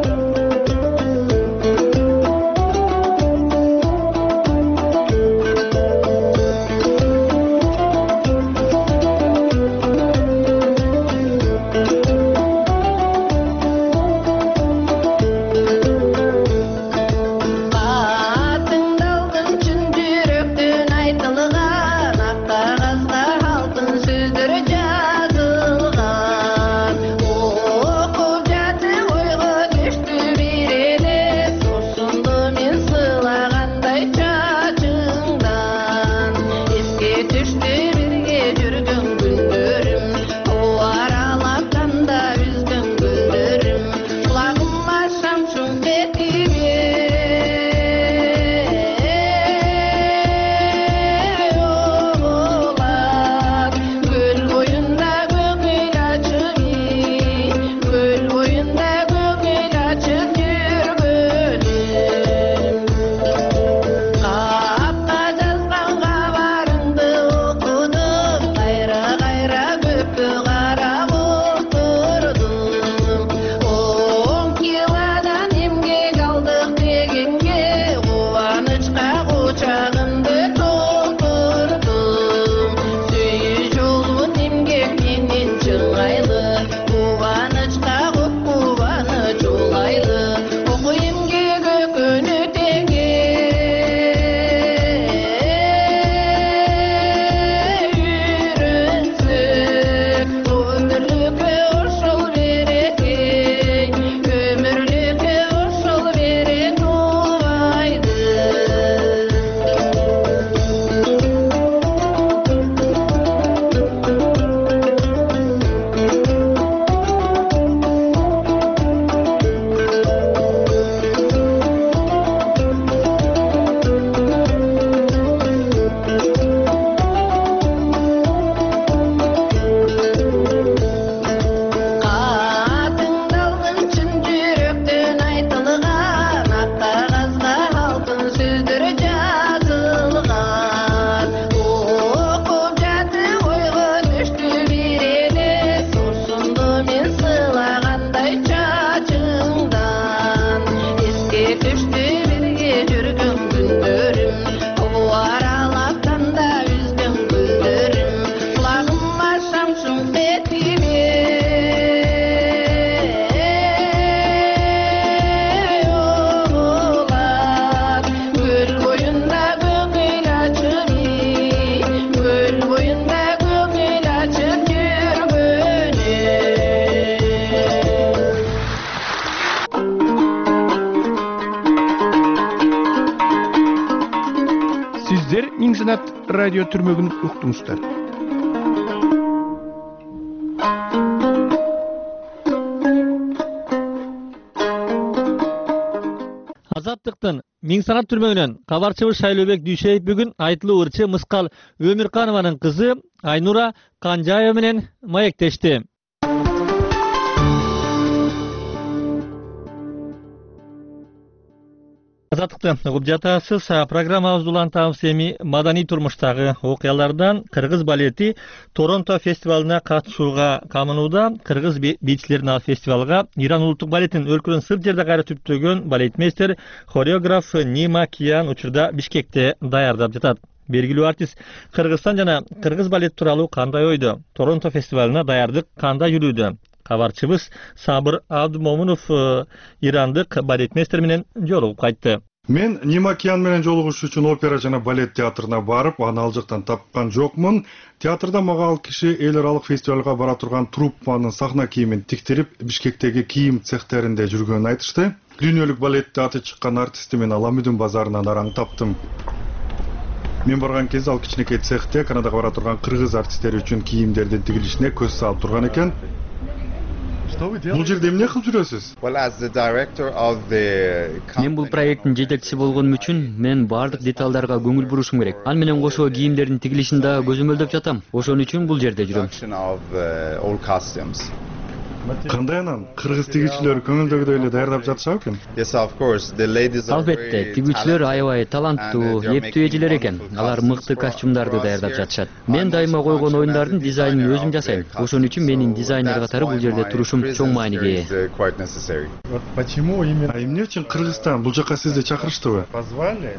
Радио түрмөгүн уктуңуздар. Азаттыктын Миң Санат түрмөгүнөн кабарчыбыз Шайлообек Дүйшеев бүгүн айтылуу ырчы Мыскал Өмүрканованын кызы Айнура Канжаева менен маектешти. Азаттыкты угуп жатасыз. Программабызды улантабыз эми маданий турмуштагы окуялардан. Кыргыз балети Торонто фестивалына катышууга камынууда. Кыргыз бийчилерин ал фестивалга Иран улуттук балетинин өлкөнүн сырт жерде кайра түптөгөн балетмейстер, хореограф Нима Киян учурда Бишкекте даярдап жатат. Белгилүү артист Кыргызстан жана кыргыз балети тууралуу кандай ойдо? Торонто фестивалына даярдык кандай жүрүүдө? Кабарчыбыз Сабыр Абдумомунов ирандык балетмейстер менен жолугуп кайтты. Мен Нима Киян менен жолугушуу үчүн опера жана балет театрына барып, аны ал жактан тапкан жокмун. Театрда мага ал киши эл аралык фестивалга бара турган труппанын сахна кийимин тиктирип, Бишкектеги кийим цехтеринде жүргөнүн айтышты. Дүйнөлүк балетте аты чыккан артисти мен Аламүдүн базарынан араң таптым. Мен барган кезде ал кичинекей цехте Канадага бара турган кыргыз артисттери үчүн кийимдердин тигилишине көз салып турган экен. Бул жерде эмне кылып жүрөсүз? Мен бул проекттин жетекчиси болгонум үчүн мен баардык деталдарга көңүл бурушум керек. Ал менен кошо кийимдердин тигилишин да көзөмөлдөп жатам. Ошон үчүн бул жерде жүрөм. Кандай анан кыргыз тигүүчүлөр көңүлдөгүдөй эле даярдап жатышабы экен? Албетте, тигүүчүлөр аябай таланттуу, эптүү эжелер экен. Алар мыкты костюмдарды даярдап жатышат. Мен дайыма койгон оюндардын дизайнын өзүм жасайм. Ошон үчүн менин дизайнер катары бул жерде турушум чоң мааниге ээ. Почему именно? А эмне үчүн Кыргызстан бул жака сизди чакырыштыбы? Позвали?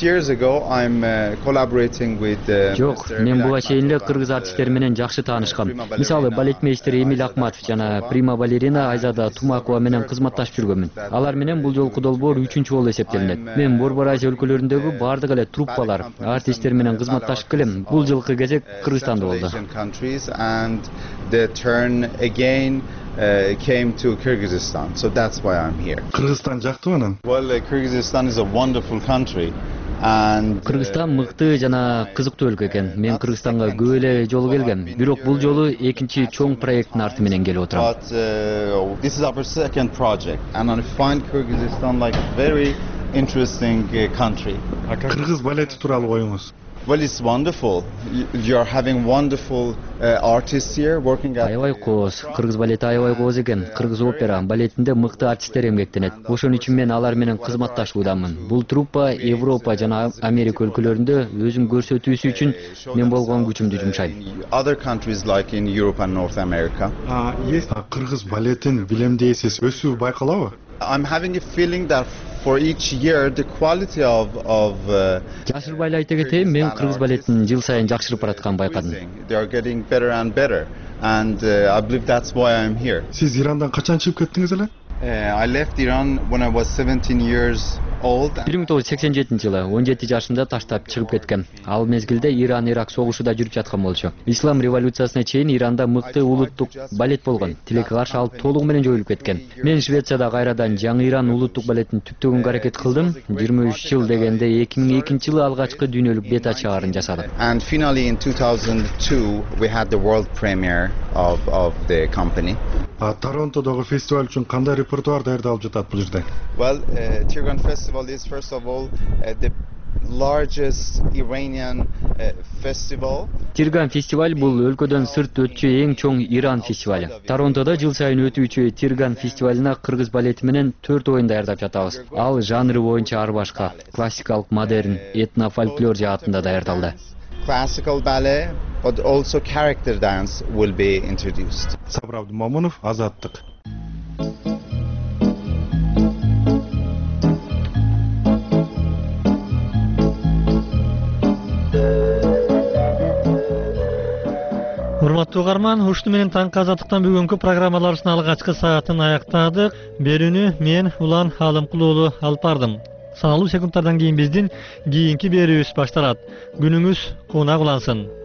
Жок, мен буга чейин эле кыргыз артисттери менен жакшы таанышкам. Мисалы, балетмейстер Эмиль Акматов жана прима балерина Айзада Тумакова менен кызматташып жүргөнмүн. Алар менен бул жолку долбоор үчүнчү болуп эсептелинет. Мен Борбор Азия өлкөлөрүндөгү бардык эле труппалар, артисттер менен кызматташып келем. Бул жылкы кезек Кыргызстанда болду. Uh, came to Kyrgyzstan, so that's why I'm here. Kyrgyzstan жактыбы анан? Well, uh, Kyrgyzstan is a wonderful country. And Кыргызстан мыкты жана кызыктуу өлкө экен. Мен Кыргызстанга көп эле жолу келгем. Бирок бул жолу экинчи чоң проекттин арты менен келип отурам. But uh, this is our second project, and I find Kyrgyzstan like a very interesting uh, country. Кыргыз балети тууралуу оюңуз? Well, it's wonderful. You're having wonderful uh, artists here working at... Аябай кооз. Кыргыз балети аябай кооз экен. Кыргыз опера балетинде мыкты артисттер эмгектенет. Ошон үчүн мен алар менен кызматташуудамын. Бул труппа Европа жана Америка өлкөлөрүндө өзүн көрсөтүүсү үчүн мен болгон күчүмдү жумшайм. Other countries like in Europe and North America. А, есть кыргыз балетин билемдейсиз өсүү байкалабы? I'm having a feeling that for each year the quality of of жашырбай эле айта кетейин, мен кыргыз балетин жыл сайын жакшырып баратканын байкадым. They are getting better and better, and uh, I believe that's why I'm here. Сиз Ирандан качан чыгып кеттиңиз эле? Uh, I left Iran when I was seventeen years old. бир миң тогуз жүз сексен жетинчи жылы он жети жашымда таштап чыгып кеткем. Ал мезгилде Иран-Ирак согушу да жүрүп жаткан болчу. Ислам революциясына чейин Иранда мыкты улуттук балет болгон. Тилекке каршы ал толугу менен жоюлуп кеткен. Мен Швецияда кайрадан жаңы Иран улуттук балетин түптөгөнгө аракет кылдым. жыйырма үч жыл дегенде эки миң экинчи жылы алгачкы дүйнөлүк бет ачаарын жасадым. And finally in two thousand two we had the world premiere of of the company. А Торонтодогу фестиваль үчүн кандай репертуар даярдалып жатат бул жерде? Well, uh, Tirgan Festival is first of all uh, the largest Iranian uh, festival. Тирган фестиваль бул өлкөдөн сырт өтчү эң чоң Иран фестивалю. Торонтодо жыл сайын өтүүчү Тирган фестивалына кыргыз балети менен төрт оюн даярдап жатабыз. Ал жанры боюнча ар башка, классикалык, модерн, этно, фольклор жаатында даярдалды. Classical ballet, but also character dance will be introduced. Сабыр Абдумомунов, Азаттык. Урматтуу угарман, ушуну менен таңкы Азаттыктан бүгүнкү программаларыбыздын алгачкы саатын аяктадык. Берүүнү мен Улан Алымкул уулу алып бардым. Саналуу секундтардан кийин биздин кийинки берүүбүз башталат. Күнүңүз куунак улансын.